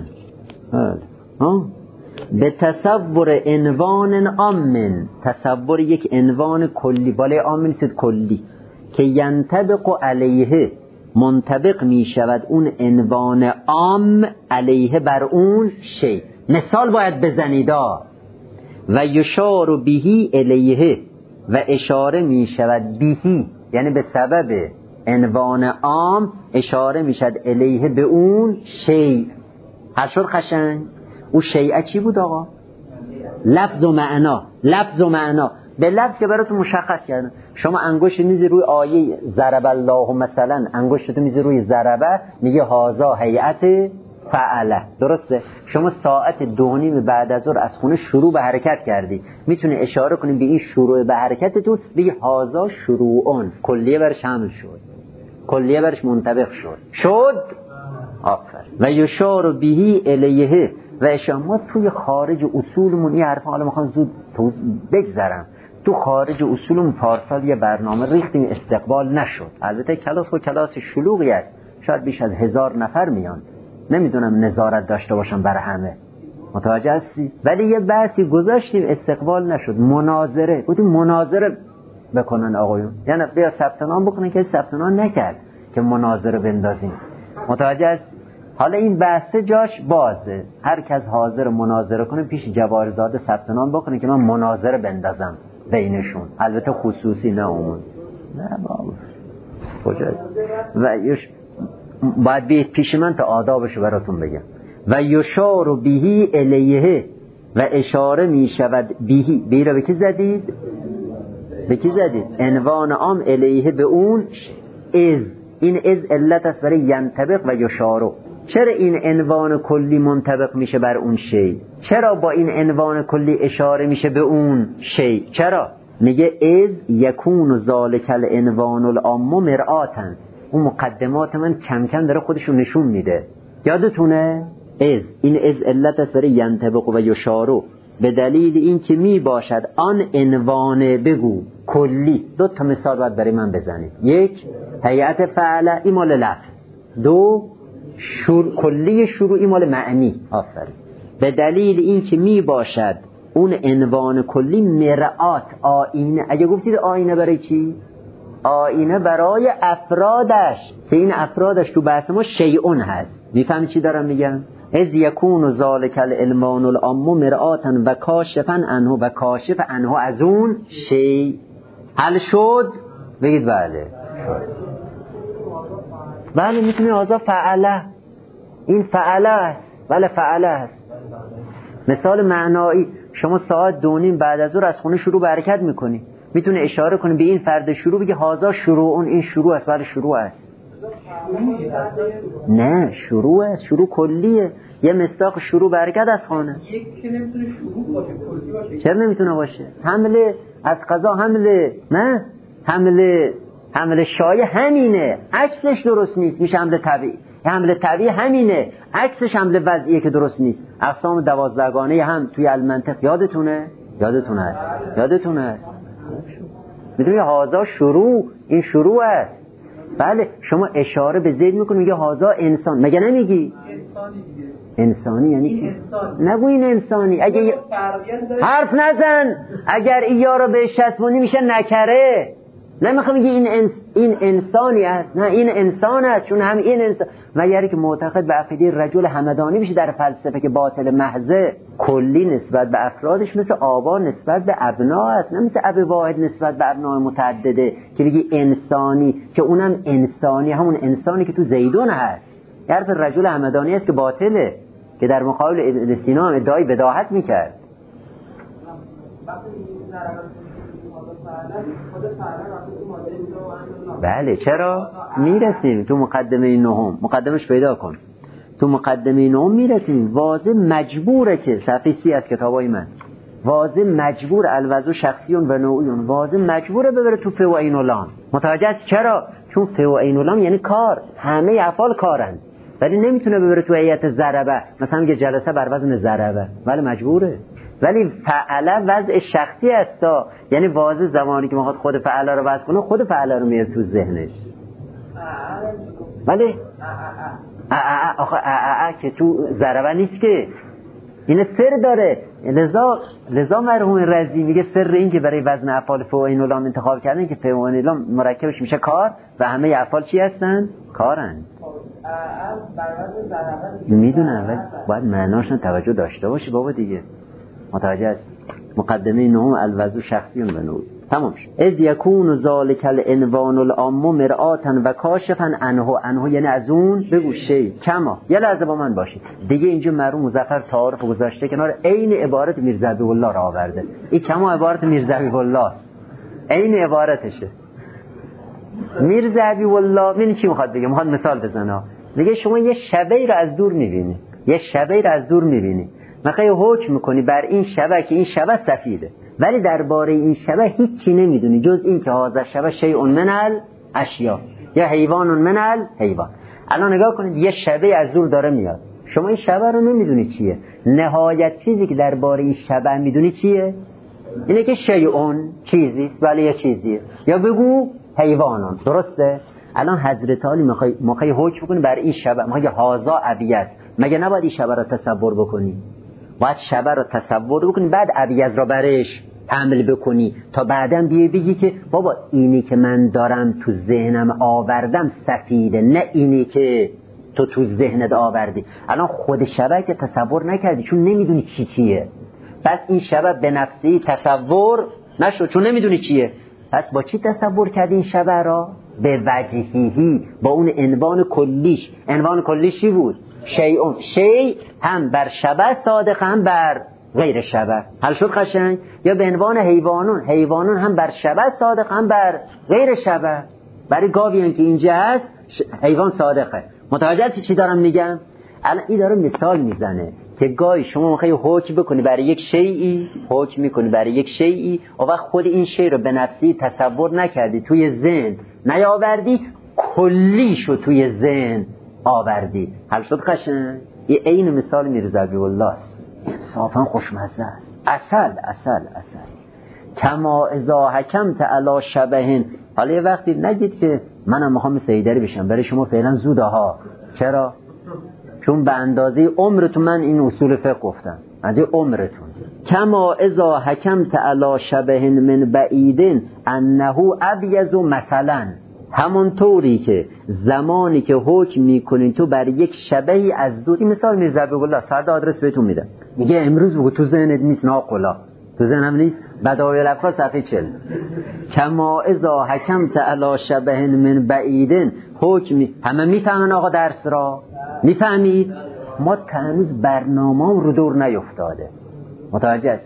به تصور عنوان عامن، تصور یک عنوان کلی، بالای عام نیست کلی، که ینطبق علیه، منطبق می شود اون عنوان عام علیه بر اون شی. مثال باید بزنید. و یشار بهی الیه و اشاره می شود بهی، یعنی به سبب عنوان عام اشاره می شود الیه به اون شی. هر شد قشنگ. او شیعه چی بود آقا؟ لفظ و معنا. به لفظ که براتون مشخص کردن. شما انگشت میزی روی آیه ضرب الله مثلا، انگشتتو میزی روی ضربه، میگه هازا هیئت فعله. درسته؟ شما ساعت 2:30 بعد از ظهر از خونه شروع به حرکت کردی، میتونه اشاره کنیم به این شروع به حرکتتون، بگی هازا شروعون، کلیه برش حمل شد، کلیه برش منطبق شد. آفر. و یشار بهی الیه و اشامات. توی خارج اصولمون این حرفا حالا میخوام زود بگذرم، تو خارج اصولمون پارسال یه برنامه ریختیم، استقبال نشد. البته کلاس خود کلاس شلوغی است، شاید بیش از 1000 نفر میان، نمیدونم نظارت داشته باشم برای همه. متوجه هستی؟ ولی یه بحثی گذاشتیم استقبال نشد. مناظره بودیم، مناظره بکنن آقایون، یعنی بیا ثبت نام بکنن، که ثبت نام نکرد که مناظره بندازیم. متوجه هست؟ حالا این بحث جاش بازه، هر کس حاضر مناظره کنه پیش جواهرزاده ثبت نام بکنه که من مناظره بندازم بینشون، البته خصوصی نه عمومی. نه بابا کجا و باید بیت پیش من تا آدابشو براتون بگم. و یشار بهی الیه و اشاره می شود بهی. بهی را به کی زدید؟ عنوان عام الیه به اون از. این از علت است برای ینطبق و یشارو. چرا این عنوان کلی منطبق میشه بر اون شی؟ چرا با این عنوان کلی اشاره میشه به اون شی؟ چرا؟ میگه از یکون ذالک العنوان العام مرآتن. اون مقدمات من کم کم داره خودشو نشون میده. یادتونه؟ این از علت است برای ینطبق و یشارو، به دلیل این که می باشد آن عنوان بگو کلی. 2 تا مثال باید برای من بزنید. 1 هیئت فعله، این مال لفظ. 2 کلی شروعی مال معنی. آفرین. به دلیل این که می باشد اون عنوان کلی مرآت، آینه. اگه گفتید آینه برای چی؟ آینه برای افرادش، که این افرادش تو بحث ما شیعون هست. میفهمی چی دارم میگم؟ از یکون ذالک العنوان العام مرآتا و کاشفا عنه و کاشف عنه از اون شی. حل شد؟ بگید بله. بله میتونی آزا فعله، این فعله است. بله فعله است. مثال معنایی شما ساعت 2:30 بعد از ظهر از خونه شروع به حرکت میکنی، میتونه اشاره کنه به این فرد شروع، بگه هازا شروع، اون این شروع است. بله شروع است. نه شروع است، شروع کلیه، یه مصداق شروع به حرکت از خانه. یک که نمیتونه شروع باشه، کلی باشه. چرا نمیتونه باشه؟ حمله از قضا، نه حمله شایع همینه، عکسش درست نیست، میشه حمله طبیعی. حمله طبیعی همینه، عکسش حمله وضعیه که درست نیست. اقسام 12 هم توی المنطق یادتونه هست. میدونی هازا شروع، این شروع است. بله شما اشاره به زید میکنی، میگه هازا انسان، مگه نمیگی انسانی یعنی چی؟ نگو این انسانی. اگه حرف نزن، اگر ایا رو به شسبونی میشه نکره. نمیخوام میگی این انسانی است، نه این انسان است، چون هم این انسان. مگر که معتقد به عقیده رجل همدانی بشه در فلسفه که باطل محضه، کلی نسبت به افرادش مثل آبا نسبت به ابنا است، نه مثل اب واحد نسبت به ابناء متعدده که بگی انسانی، که اونم انسانی همون انسانی که تو زیدون هست. حرف رجل همدانی است که باطله، که در مقابل ابن سینا هم ادعای بداهت میکرد. بله چرا؟ میرسیم تو مقدمه نهم، مقدمش پیدا کن، تو مقدمه نهم میرسیم. واضح مجبوره که صفحه 30 از کتابای من، واضح مجبور الوضع شخصیون و نوعیون، واضح مجبوره ببره تو فه و عین و لام. متوجه است چرا؟ چون فه و عین و لام یعنی کار، همه افعال کارن، ولی نمیتونه ببره تو هیئت ضربه، مثلا میگه جلسه بر وزن ضربه، ولی مجبوره. ولی فعل وضع شخصی است، یعنی واضح زمانی که میخواد خود فعل رو وضع کنه، خود فعل رو میاره تو ذهنش. ولی آخه که تو ضربه نیست که، این سر داره. لذا مرحوم رضی میگه سر این که برای وزن افعال فه و عین و لام انتخاب کردن که فه و عین و لام مرکبش میشه کار و همه افعال چی هستن؟ کارن. میدونم ولی باید معناشون توجه داشته باشی بابا دیگه. متوجه است؟ مقدمه نهم الوضع شخصیون و نوعی تمام شد. اذ یکون ذالک العنوان العام مرآتا و کاشفا عنه یعنی از اون بگو شی کما. یه لحظه با من باشید دیگه، اینجا مرحوم مظفر تعارف گذاشته کنار، عین عبارت میرزا حبیب الله را آورده. این کما عبارت میرزا حبیب الله، عین عبارتشه. میرزا حبیب الله ببین چی میخواد بگه، میخواد مثال بزنه. میگه شما یه شبی رو از دور میبینی، میخوای حکم میکنی بر این شبه که این شبه سفیده، ولی درباره این شبه هیچی نمیدونی جز این که هذا شبه شیء من الاشیاء یا حیوان من الحیوان. الان نگاه کنید، یه شبه از دور داره میاد، شما این شبه رو نمیدونی چیه. نهایت چیزی که درباره این شبه میدونی چیه؟ اینه که شیء چیزی ولی یه چیزیه، یا بگو حیوانان. درسته؟ الان حضرت علی میخوای حکم کنی بر این شبه، میگه هذا ابیض، مگه نباید این شبه رو تصور بکنی؟ باید شبه رو تصور بکنی، بعد ابیض رو برش حمل بکنی، تا بعداً بگی که بابا اینی که من دارم تو ذهنم آوردم سفیده، نه اینی که تو ذهنت آوردی. الان خود شبه که تصور نکردی چون نمیدونی چیه، پس این شبه به نفسی تصور نشد چون نمیدونی چیه. پس با چی تصور کردی این شبه را؟ به وجهیهی، با اون عنوان کلیش. عنوان کلیش چی بود؟ شیء. شیء هم بر شبه صادق، هم بر غیر شبه. حل شد قشنگ؟ یا به عنوان حیوانون هم بر شبه صادق، هم بر غیر شبه. برای گاویان که اینجا هست حیوان صادقه. متوجه چی دارم میگم؟ الان این داره مثال میزنه که گاهی شما میخوای حکم بکنی برای یک شیئی، حکم میکنی برای یک شیئی، و وقت خود این شی رو به نفسی تصور نکردی، توی ذهن نیاوردی، کلیشو توی ذهن آوردی. حل شد قشنگ؟ این عین مثال میرزا حبیب الله است. انصافا خوشمزه است. اصل کما اذا حکمت علی شبهن. حالا یه وقتی نگید که منم میخوام مثل ایدری بشم، برای شما فعلا زوده ها. چرا؟ چون به اندازه عمرتون من این اصول فقه گفتم، از عمرتون. کما اذا حکمت علی شبهن من بعیدن انه ابیض مثلا، همونطوری که زمانی که حکم میکنین تو بر یک شبهی از دور. این مثال میرزا حبیب الله فردا آدرس بهتون میدم. میگه امروز بگو تو ذهنت نیست، ناقلا تو ذهنم نیست. بدایع الافکار صفحه 40. کما اذا حکمت علی شبه من بعیدن حکم. همه میفهمن آقا درس را؟ میفهمید؟ ما تنوز برنامه‌ام رو دور نیفتاده. متوجه است؟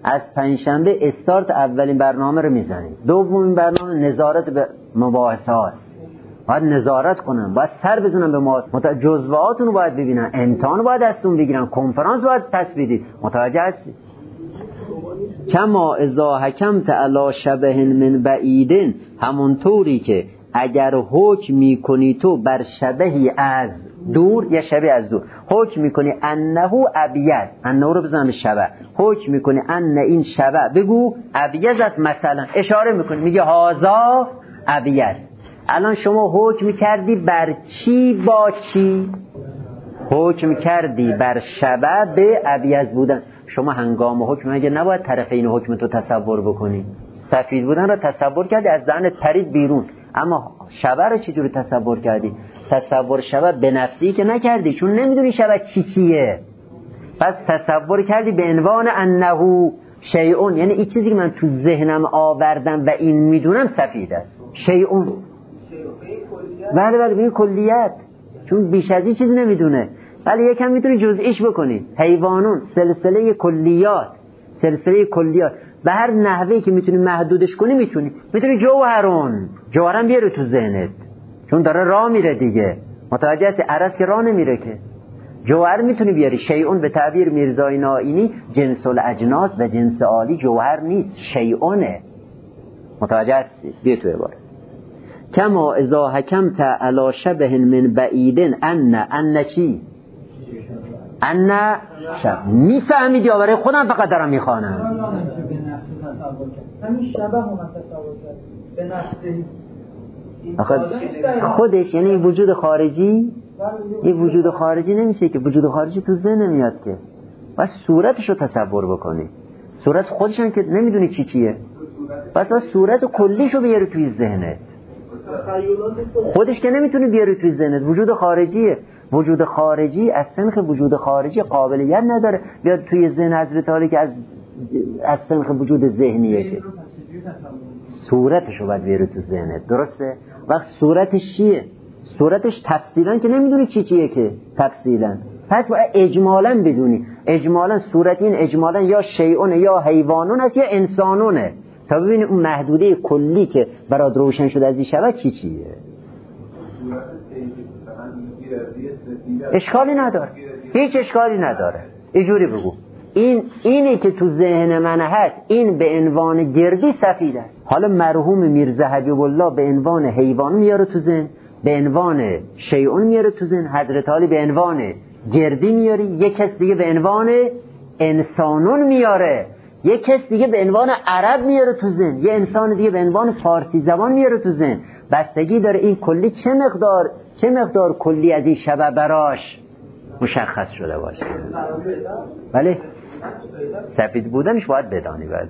از پنجشنبه استارت اولین برنامه رو میزنیم. دومین برنامه نظارت به مباحثه هاست، باید نظارت کنن، باید سر بزنن به مباحثه، جزوهاتون رو باید ببینن، امتحان رو باید دستون بگیرن، کنفرانس باید پس بدید. متوجه هستی؟ کما اذا حکمت علی شبه من بعید، همونطوری که اگر حکم میکنی تو بر شبهی از دور، یا شبه از دور حکم میکنی انه ابید، انه رو بزن به شبه، حکم میکنی ان این شبه، بگو ابیزت، مثلا اشاره میکنی میگه هازا ابید. الان شما حکم کردی بر چی با چی؟ حکم کردی بر شبه به ابیض بودن. شما هنگام حکم مگه نباید طرفین حکم تو تصور بکنی؟ سفید بودن رو تصور کردی، از ذهنت پرید بیرون، اما شبه رو چجوری تصور کردی؟ تصور شبه به نفسی که نکردی، چون نمیدونی شبه چیه. پس تصور کردی به عنوان انه شیئون، یعنی این چیزی که من تو ذهنم آوردم و این میدونم سفید است. شیئون، بله به کلیت، چون بیش از این چیزی نمیدونه. ولی یکم میتونی جزئیش بکنی. حیوانون سلسله کلیات به هر نحوهی که میتونی محدودش کنی میتونی جوهرم بیاره تو ذهنت، چون داره راه میره دیگه. متوجه هستی؟ عرض که راه نمیره که. جوهر میتونی بیاری. شیئون به تعبیر میرزای نائینی جنس الاجناس و جنس عالی جوهر نیست، شیئونه. متوجه هستی؟ بیا تو عبارت کما اذا حکمت علی شبه من بعید ان چی؟ ان شب. میفهمید یا برای خودم فقط دارم میخوانم؟ همین شبه هم تصور کرد به نفسه خودش، یعنی وجود خارجی. این وجود خارجی نمیشه که، وجود خارجی تو ذهن نمیاد که، بس صورتش رو تصور بکنی. صورت خودش هم که نمیدونی چیه، بس صورت کلیش رو بیاری توی ذهنت. خودش که نمیتونی بیاری توی ذهنت، وجود خارجیه. وجود خارجی از سنخ وجود خارجی قابلیت نداره بیاد توی ذهن حضرت علی که از سنخ وجود ذهنیه که. صورتش رو باید بیاری تو ذهنت، درسته؟ وقت صورتش چیه؟ صورتش تفصیلا که نمیدونی چیه که تفصیلا، پس باید اجمالا بدونی. اجمالا صورت این اجمالا یا شیئونه یا حیوانون است یا انسانونه، تا ببینی اون محدوده کلی که برات روشن شده از این شبه چیه. اشکالی نداره، هیچ اشکالی نداره. اینجوری بگو اینی که تو ذهن من هست، این به عنوان گردی سفید است. حالا مرحوم میرزا حبیب الله به عنوان حیوان میاره تو ذهن، به عنوان شیئون میاره تو ذهن، حضرت علی به عنوان گردی میاره، یک کس دیگه به عنوان انسانون میاره، یک کس دیگه به عنوان عرب میاره تو ذهن، یه انسان دیگه به عنوان فارسی زبان میاره تو ذهن. بستگی داره این کلی چه مقدار کلی از این شبه براش مشخص شده باشه. بله سفید بودنش باید بدانی. بله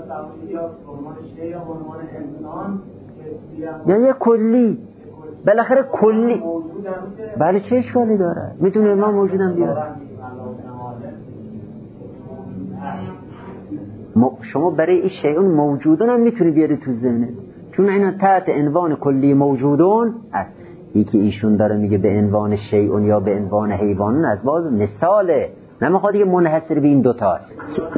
یا یه کلی، بالاخره کلی. بله چه اشکالی داره؟ میتونه ما موجودم بیاره. شما برای این شیئون موجودون هم میتونی بیاری تو ذهنت، چون اینا تحت عنوان کلی موجودون است. یکی ایشون داره میگه به عنوان شیئون یا به عنوان حیوانون، از باز مثاله، نمیخواد دیگه منحصر به این دوتاست.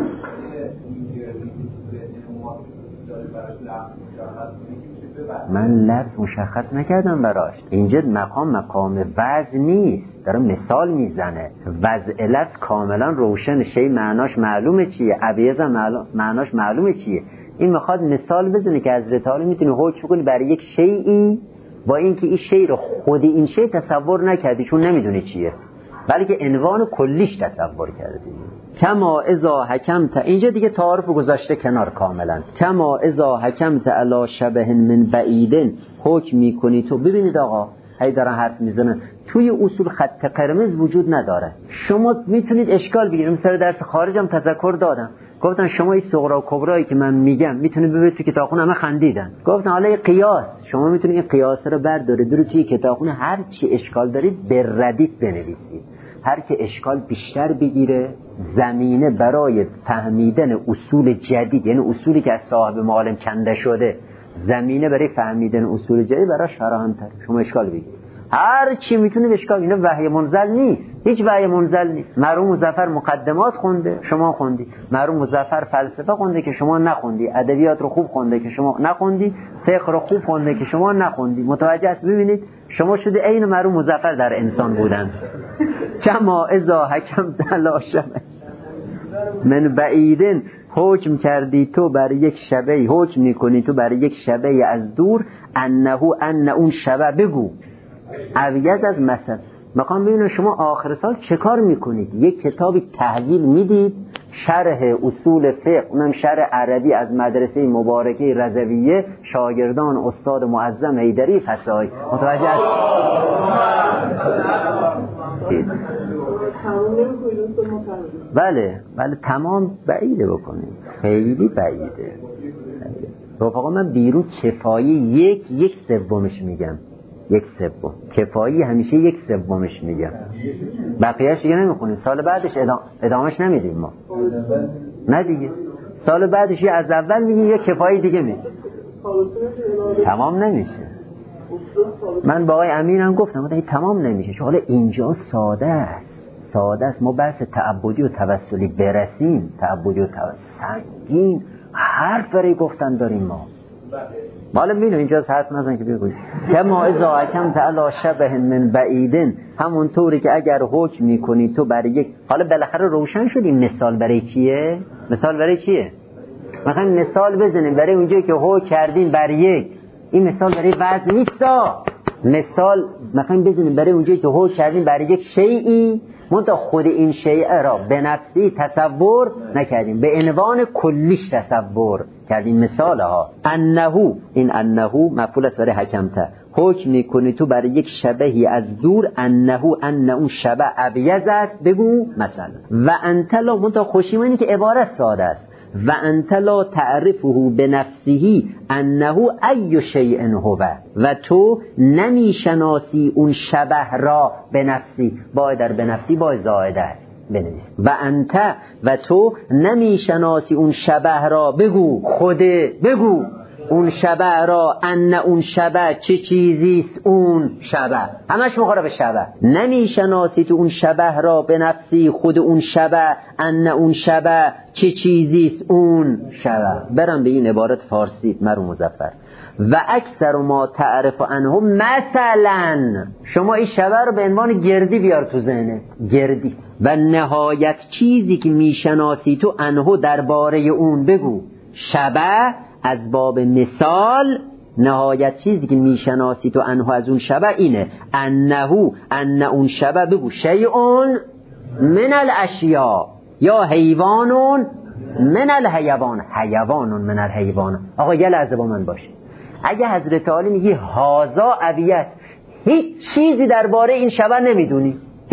من لفظ مشخص نکردم براش. اینجا مقام وضع نیست، داره مثال میزنه. وضع لفظ کاملا روشن، شی معناش معلومه چیه، ابیض معناش معلومه چیه. این میخواد مثال بزنه که حضرت علی میتونه حکم کنه برای یک شیئی با اینکه این شی رو خود این شی تصور نکردی چون نمیدونی چیه، بلکه عنوان کلیش تصور کردی. کما اذا حکمت، اینجا دیگه تعارف گذاشته کنار کاملا. کما اذا حکمت علی شبه من بعید، حکم میکنی تو. ببینید آقا هی دارن حرف میزنن، توی اصول خط قرمز وجود نداره. شما میتونید اشکال بگیرید. مثلا درس خارجم تذکر دادم، گفتن شما این صغرا و کبرایی که من میگم میتونید ببرید توی کتابخونه، همه خندیدن. گفتن حالا قیاس، شما میتونید این قیاس رو بردارید برید توی کتابخونه، هر چی اشکال دارید به ردیف بنویسید. هر که اشکال بیشتر بگیره، زمینه برای فهمیدن اصول جدید، یعنی اصولی که از صاحب معالم کنده شده، زمینه برای فهمیدن اصول جدید براش فراهم‌تره. شما اشکال بگیرید، هر چی میتونید اشکال. اینا وحی منزل نیست، هیچ وحی منزل نیست. مرحوم مظفر مقدمات خونده شما خوندی، مرحوم مظفر فلسفه خونده که شما نخوندی، ادبیات رو خوب خونده که شما نخوندی، فقه رو خوب خونده که شما نخوندی. متوجه است؟ ببینید شما شده عین مرحوم مظفر در انسان بودن. کما اذا حکمت علی شبه من بعیدن، حکم کردی تو بر یک شبه، حکم میکنی تو بر یک شبه از دور، ان اون شبه بگو عویز از مثل. میخوام ببینم شما آخر سال چه کار میکنید؟ یک کتابی تحویل میدید، شرح اصول فقه، اونم شرح عربی از مدرسه مبارکه رضویه، شاگردان استاد معظم حیدری فسای. متوجه است؟ بله تمام بعیده بکنید، خیلی بعیده. رفقا من بیرون کفایی یک سومش میگم، یک سوم کفایی همیشه یک سومش میگم، بقیهش دیگه نمیخونیم. سال بعدش ادامهش نمیدیم ما، نه دیگه سال بعدش یه از اول میگیم یه کفایی دیگه میگیم، تمام نمیشه. من با آقای امینم گفتم این تمام نمیشه، چون حالا اینجا ساده است ما بحث تعبدی و توسلی برسیم، تعبدی و سنگین حرف برای گفتن داریم ما. حالا ببینید اینجا حرف نزن که بگوید کما اذا حکمت علی شبه من بعیدن، همون طوری که اگر حکم میکنی تو برای یک، حالا بالاخره روشن شد این مثال برای چیه؟ مثلا مثال بزنیم برای اونجایی که حکم کردین بر یک، این مثال برای وضع نیستا. مثال مثلا بزنیم برای اونجایی که حکم کردین برای یک شیئی، منتها خود این شیء را به نفسی تصور نکردیم، به عنوان کلیش تصور کردیم. مثال ها انه، این انه مفعول است برای حکمته، حکم میکنی تو برای یک شبهی از دور، انه ان اون شبه ابیض است بگو مثلا. و انت لا، منتها خوشیمونی که عبارت ساده است، و انت لا تعرفه بنفسه انه ای شیء هو، و تو نمیشناسی اون شبه را به نفسی، باید در به نفسی باید زائده است بنویس. و انت، و تو نمیشناسی اون شبه را بگو خوده، بگو اون شبه را، ان اون شبه چه چیزیست، اون شبه همش مقارب شبه، نمیشناسی تو اون شبه را به نفسی خود اون شبه، ان اون شبه چه چیزیست، اون شبه. برم به این عبارت فارسی مرحوم مظفر، و اکثر ما تعرف عنه مثلا، شما این شبه رو به عنوان گردی بیار تو ذهنت، گردی. و نهایت چیزی که میشناسی تو عنه درباره اون بگو شبه، از باب مثال نهایت چیزی که میشناسی تو عنه از اون شبه اینه ان اون شبه بگو شیئون من الاشیاء یا حیوانون من الحیوان، حیوانون من الحیوان. آقا یه لحظه با من باشه، اگه حضرت عالی میگی هازا ابیت، هیچ چیزی درباره این شبه نمیدونی،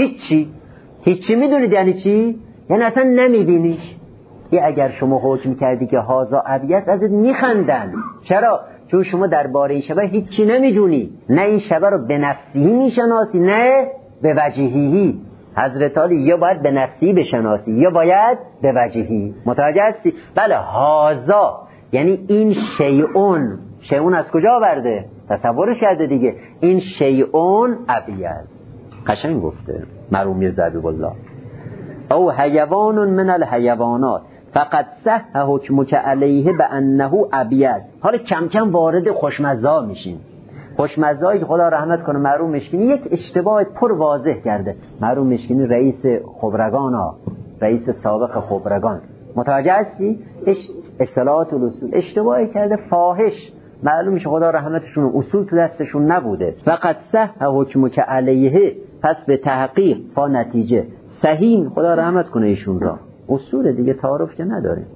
هیچی میدونید یعنی چی؟ یعنی اصلا نمیبینیش. اگر شما حکم کردی که هازا ابیت، ازت میخندن. چرا؟ چون شما درباره این شبه هیچی نمیدونی، نه این شبه رو به نفسی میشناسی نه به وجهی. حضرت علی یا باید به نفسی بشناسی یا باید به وجهی. متوجه هستی؟ بله هازا یعنی این شیئون از کجا آورده؟ تصورش کرده دیگه، این شیئون ابیت. قشنگ گفته مرحوم میرزا حبیب الله. او حیوان من الحیوانات فقط صح حکمک علیه بانه ابیض. حالا کم کم وارد خوشمزه میشیم. خوشمزه‌ای که خدا رحمت کنه مرحوم مشکینی یک اشتباه پر واضح کرده. مرحوم مشکینی رئیس سابق خبرگان، متوجه هستی؟ اصطلاحات و اصول اشتباهی کرده فاحش. معلوم میشه خدا رحمتشون اصول تو دستشون نبوده. فقط صح حکمک علیه، پس به تحقیق با نتیجه صحیح، خدا رحمت کنه ایشون را. اصول دیگه تعارف که نداریم.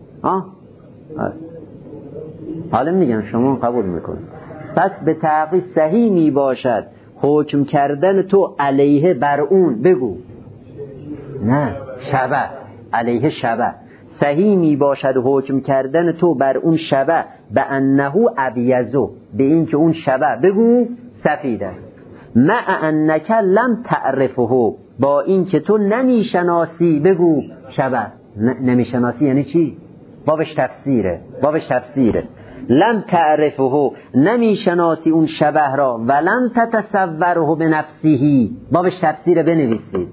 حالا میگن شما قبول میکنید. پس به تحقیق صحیح می باشد حکم کردن تو علیه بر اون بگو، نه شبه، علیه شبه. صحیح می باشد حکم کردن تو بر اون شبه به انه ابیضو، به این که اون شبه بگو سفید است. مع انک لم تعرفه، با این که تو نمیشناسی بگو شبه. نمیشناسی یعنی چی؟ بابش تفسیره. لم تعرفه، نمیشناسی اون شبه را، ولم تتصوره به نفسه، بابش تفسیره بنویسید.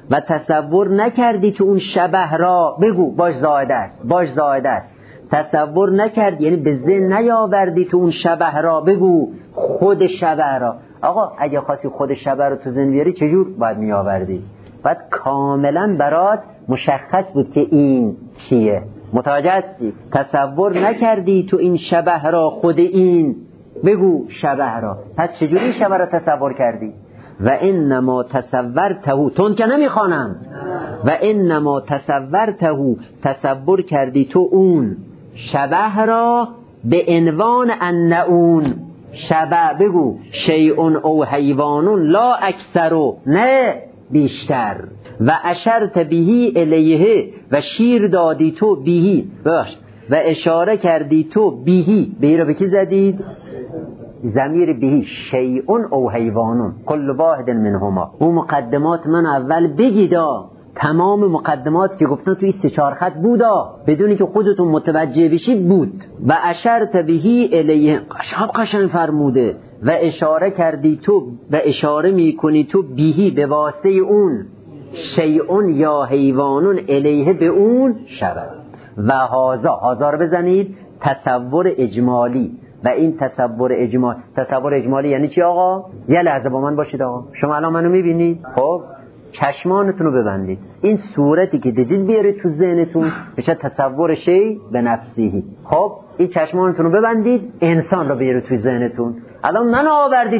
و تصور نکردی تو اون شبه را، بگو باش زائده است تصور نکردی یعنی به ذهن نیاوردی تو اون شبه را، بگو خود شبه را. آقا اگه خواستی خود شبه رو تو ذهن بیاری چجور باید می آوردی؟ باید کاملا برات مشخص بود که این کیه. متوجه هستی؟ تصور نکردی تو این شبه را، خود این، بگو شبه را. پس چجوری شبه را تصور کردی؟ و انما تصورته، تون که نمیخوانم، و انما تصورته، تصور کردی تو اون شبه را به عنوان ان اون شبه، بگو شیء او حیوان لا اکثر، نه بیشتر، و اشرت بهی الیه، و شیر دادی تو بهی، و اشاره کردی تو بهی، بهی را به کی زدید؟ ضمیر بهی، شیء او حیوان کل واحد منهما. اون مقدمات من اول بگیدا، تمام مقدمات که گفتن توی 3-4 خط بودا، بدونی که خودتون متوجه بشید بود. و اشرت بهی الیه، قشنگ فرموده، و اشاره کردی تو، و اشاره میکنی تو بهی به واسطه اون شیء یا حیوان الیه، به اون شبه. و هازا رو بزنید تصور اجمالی. و این تصور اجمالی یعنی چی آقا؟ یه لحظه با من باشید آقا، شما الان منو میبینید؟ خب چشمانتون رو ببندید، این صورتی که دیدید بیارید تو ذهنتون بشه تصور شی به نفسیه. خب این چشمانتون رو ببندید، انسان رو بیارید توی ذهنتون. الان منو آوردی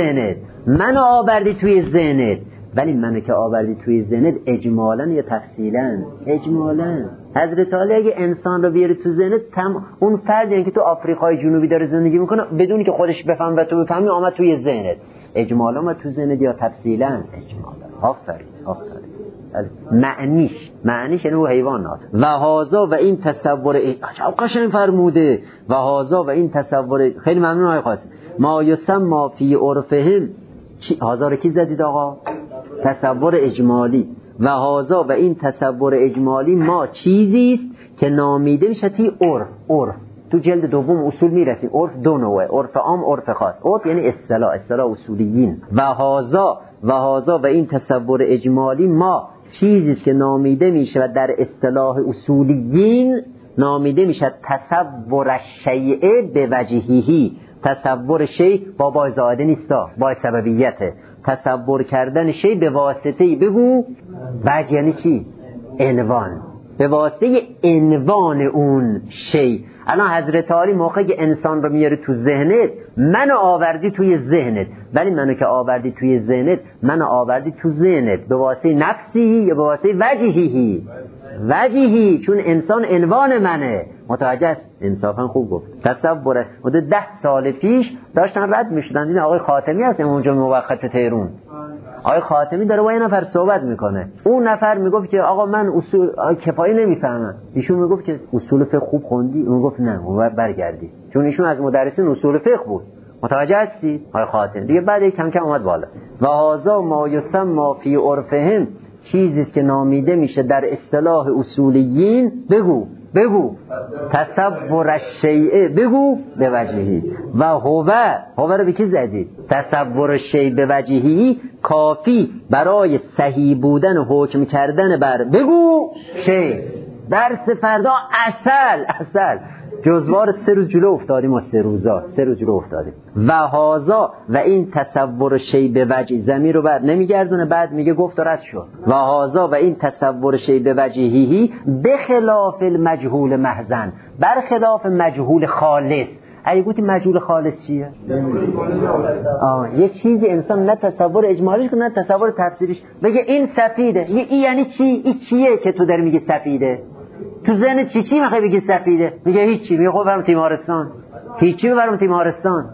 توی ذهنت، ولی منو که آوردی توی ذهنت اجمالاً یا تفصیلاً؟ اجمالاً. حضرت علی اگه انسان رو بیاری تو ذهنت، اون فردی که تو آفریقای جنوبی داره زندگی میکنه بدونی که خودش بفهم و تو بفهمی، آمد توی ذهنت، اجمالاً اومد تو ذهنت یا تفصیلاً؟ اجمالاً. آفرین. معنیش یعنی او حیوانات. و هازا و این تصور قشنگ فرموده، و هازا و این تصور، خیلی ممنون آقای قاسم. ما یسمى فی عرفهم، هازا رو کی زدید آقا؟ تصور اجمالی. و هازا و این تصور اجمالی ما چیزی است که نامیده میشه تی عرف. تو جلد دوم اصول میرسیم. عرف 2 نوعه، عرف عام، عرف خاص. عرف یعنی اصطلاح اصولیین. و هازا و این تصور اجمالی ما چیزی است که نامیده میشه و در اصطلاح اصولیین نامیده میشه تصور الشیء به وجهه. تصور شی با بای زائده نیستا، بای سببیته. تصور کردن شی به واسطه، بگو وجه یعنی چی؟ عنوان، به واسطه عنوان اون شی. الان حضرت علی موقعی که انسان رو میاره تو ذهنت، منو آوردی توی ذهنت، ولی منو که آوردی توی ذهنت، منو آوردی تو ذهنت به واسطه نفسی یا به واسطه وجهی، چون انسان عنوان منه. متوجه است؟ انصافا خوب گفت. تصوره حدود 10 سال پیش داشتن رد میشدن، این آقای خاتمی هست اونجا موقت تهران. آقای خاتمی داره با یه نفر صحبت میکنه، اون نفر میگفت که آقا من اصول کفایی نمیفهمم. ایشون میگفت که اصول فقه خوب خوندی؟ اون گفت نه، اون برگردی، چون ایشون از مدرسین اصول فقه بود. متوجه هستی آقای خاتمی؟ دیگه بعد کم کم اومد بالا. و هازا ما یسمى فی عرفهم، چیزی است که نامیده میشه در اصطلاح اصولیین، بگو تصور الشیء، بگو به وجهی. و هو رو به کی زدید؟ تصور الشیء به وجهی کافی برای صحیح بودن و حکم کردن بر، بگو شیء. درس فردا اصل جزوار 3 روز جلو افتادیم، ما 3 روز جلو افتادیم. و هازا و این تصور شی به وجه، ضمیر رو بر نمیگردونه، بعد میگه گفت و رد شد. و هازا و این تصور شی به وجهی بخلاف المجهول محضن، برخلاف مجهول خالص. اگه گویی مجهول خالص چیه؟ یه چیزی انسان نه تصور اجمالیش کنه نه تصور تفسیریش، بگه این سفیده، این یعنی چی؟ این چیه که تو داری میگی سفیده؟ تو ذهن چی میخوای بگی سفیده؟ میگه هیچی، میگه خب برم تیمارستان. هیچی برم تیمارستان.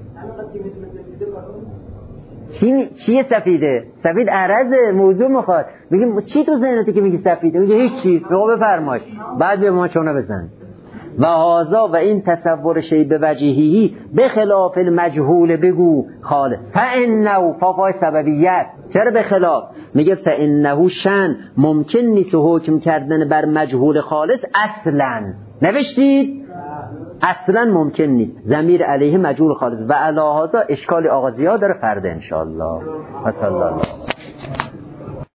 چیه سفیده؟ سفید عرضه، موضوع میخواد. میگه چی تو ذهنته که میگی سفیده؟ میگه هیچی. میگه بفرمایید، بعد به ما چونه بزن. و هازا و این تصور شی به وجهی به خلاف المجهول، بگو خالص. فانه فای سببیت، چرا به خلاف؟ میگه فانه شن ممکن نیست حکم کردن بر مجهول خالص اصلا. نوشتید؟ اصلا ممکن نیست. ضمیر علیه مجهول خالص. و علی هذا اشکال آغازی ها داره فردا ان شاء الله. و صلی الله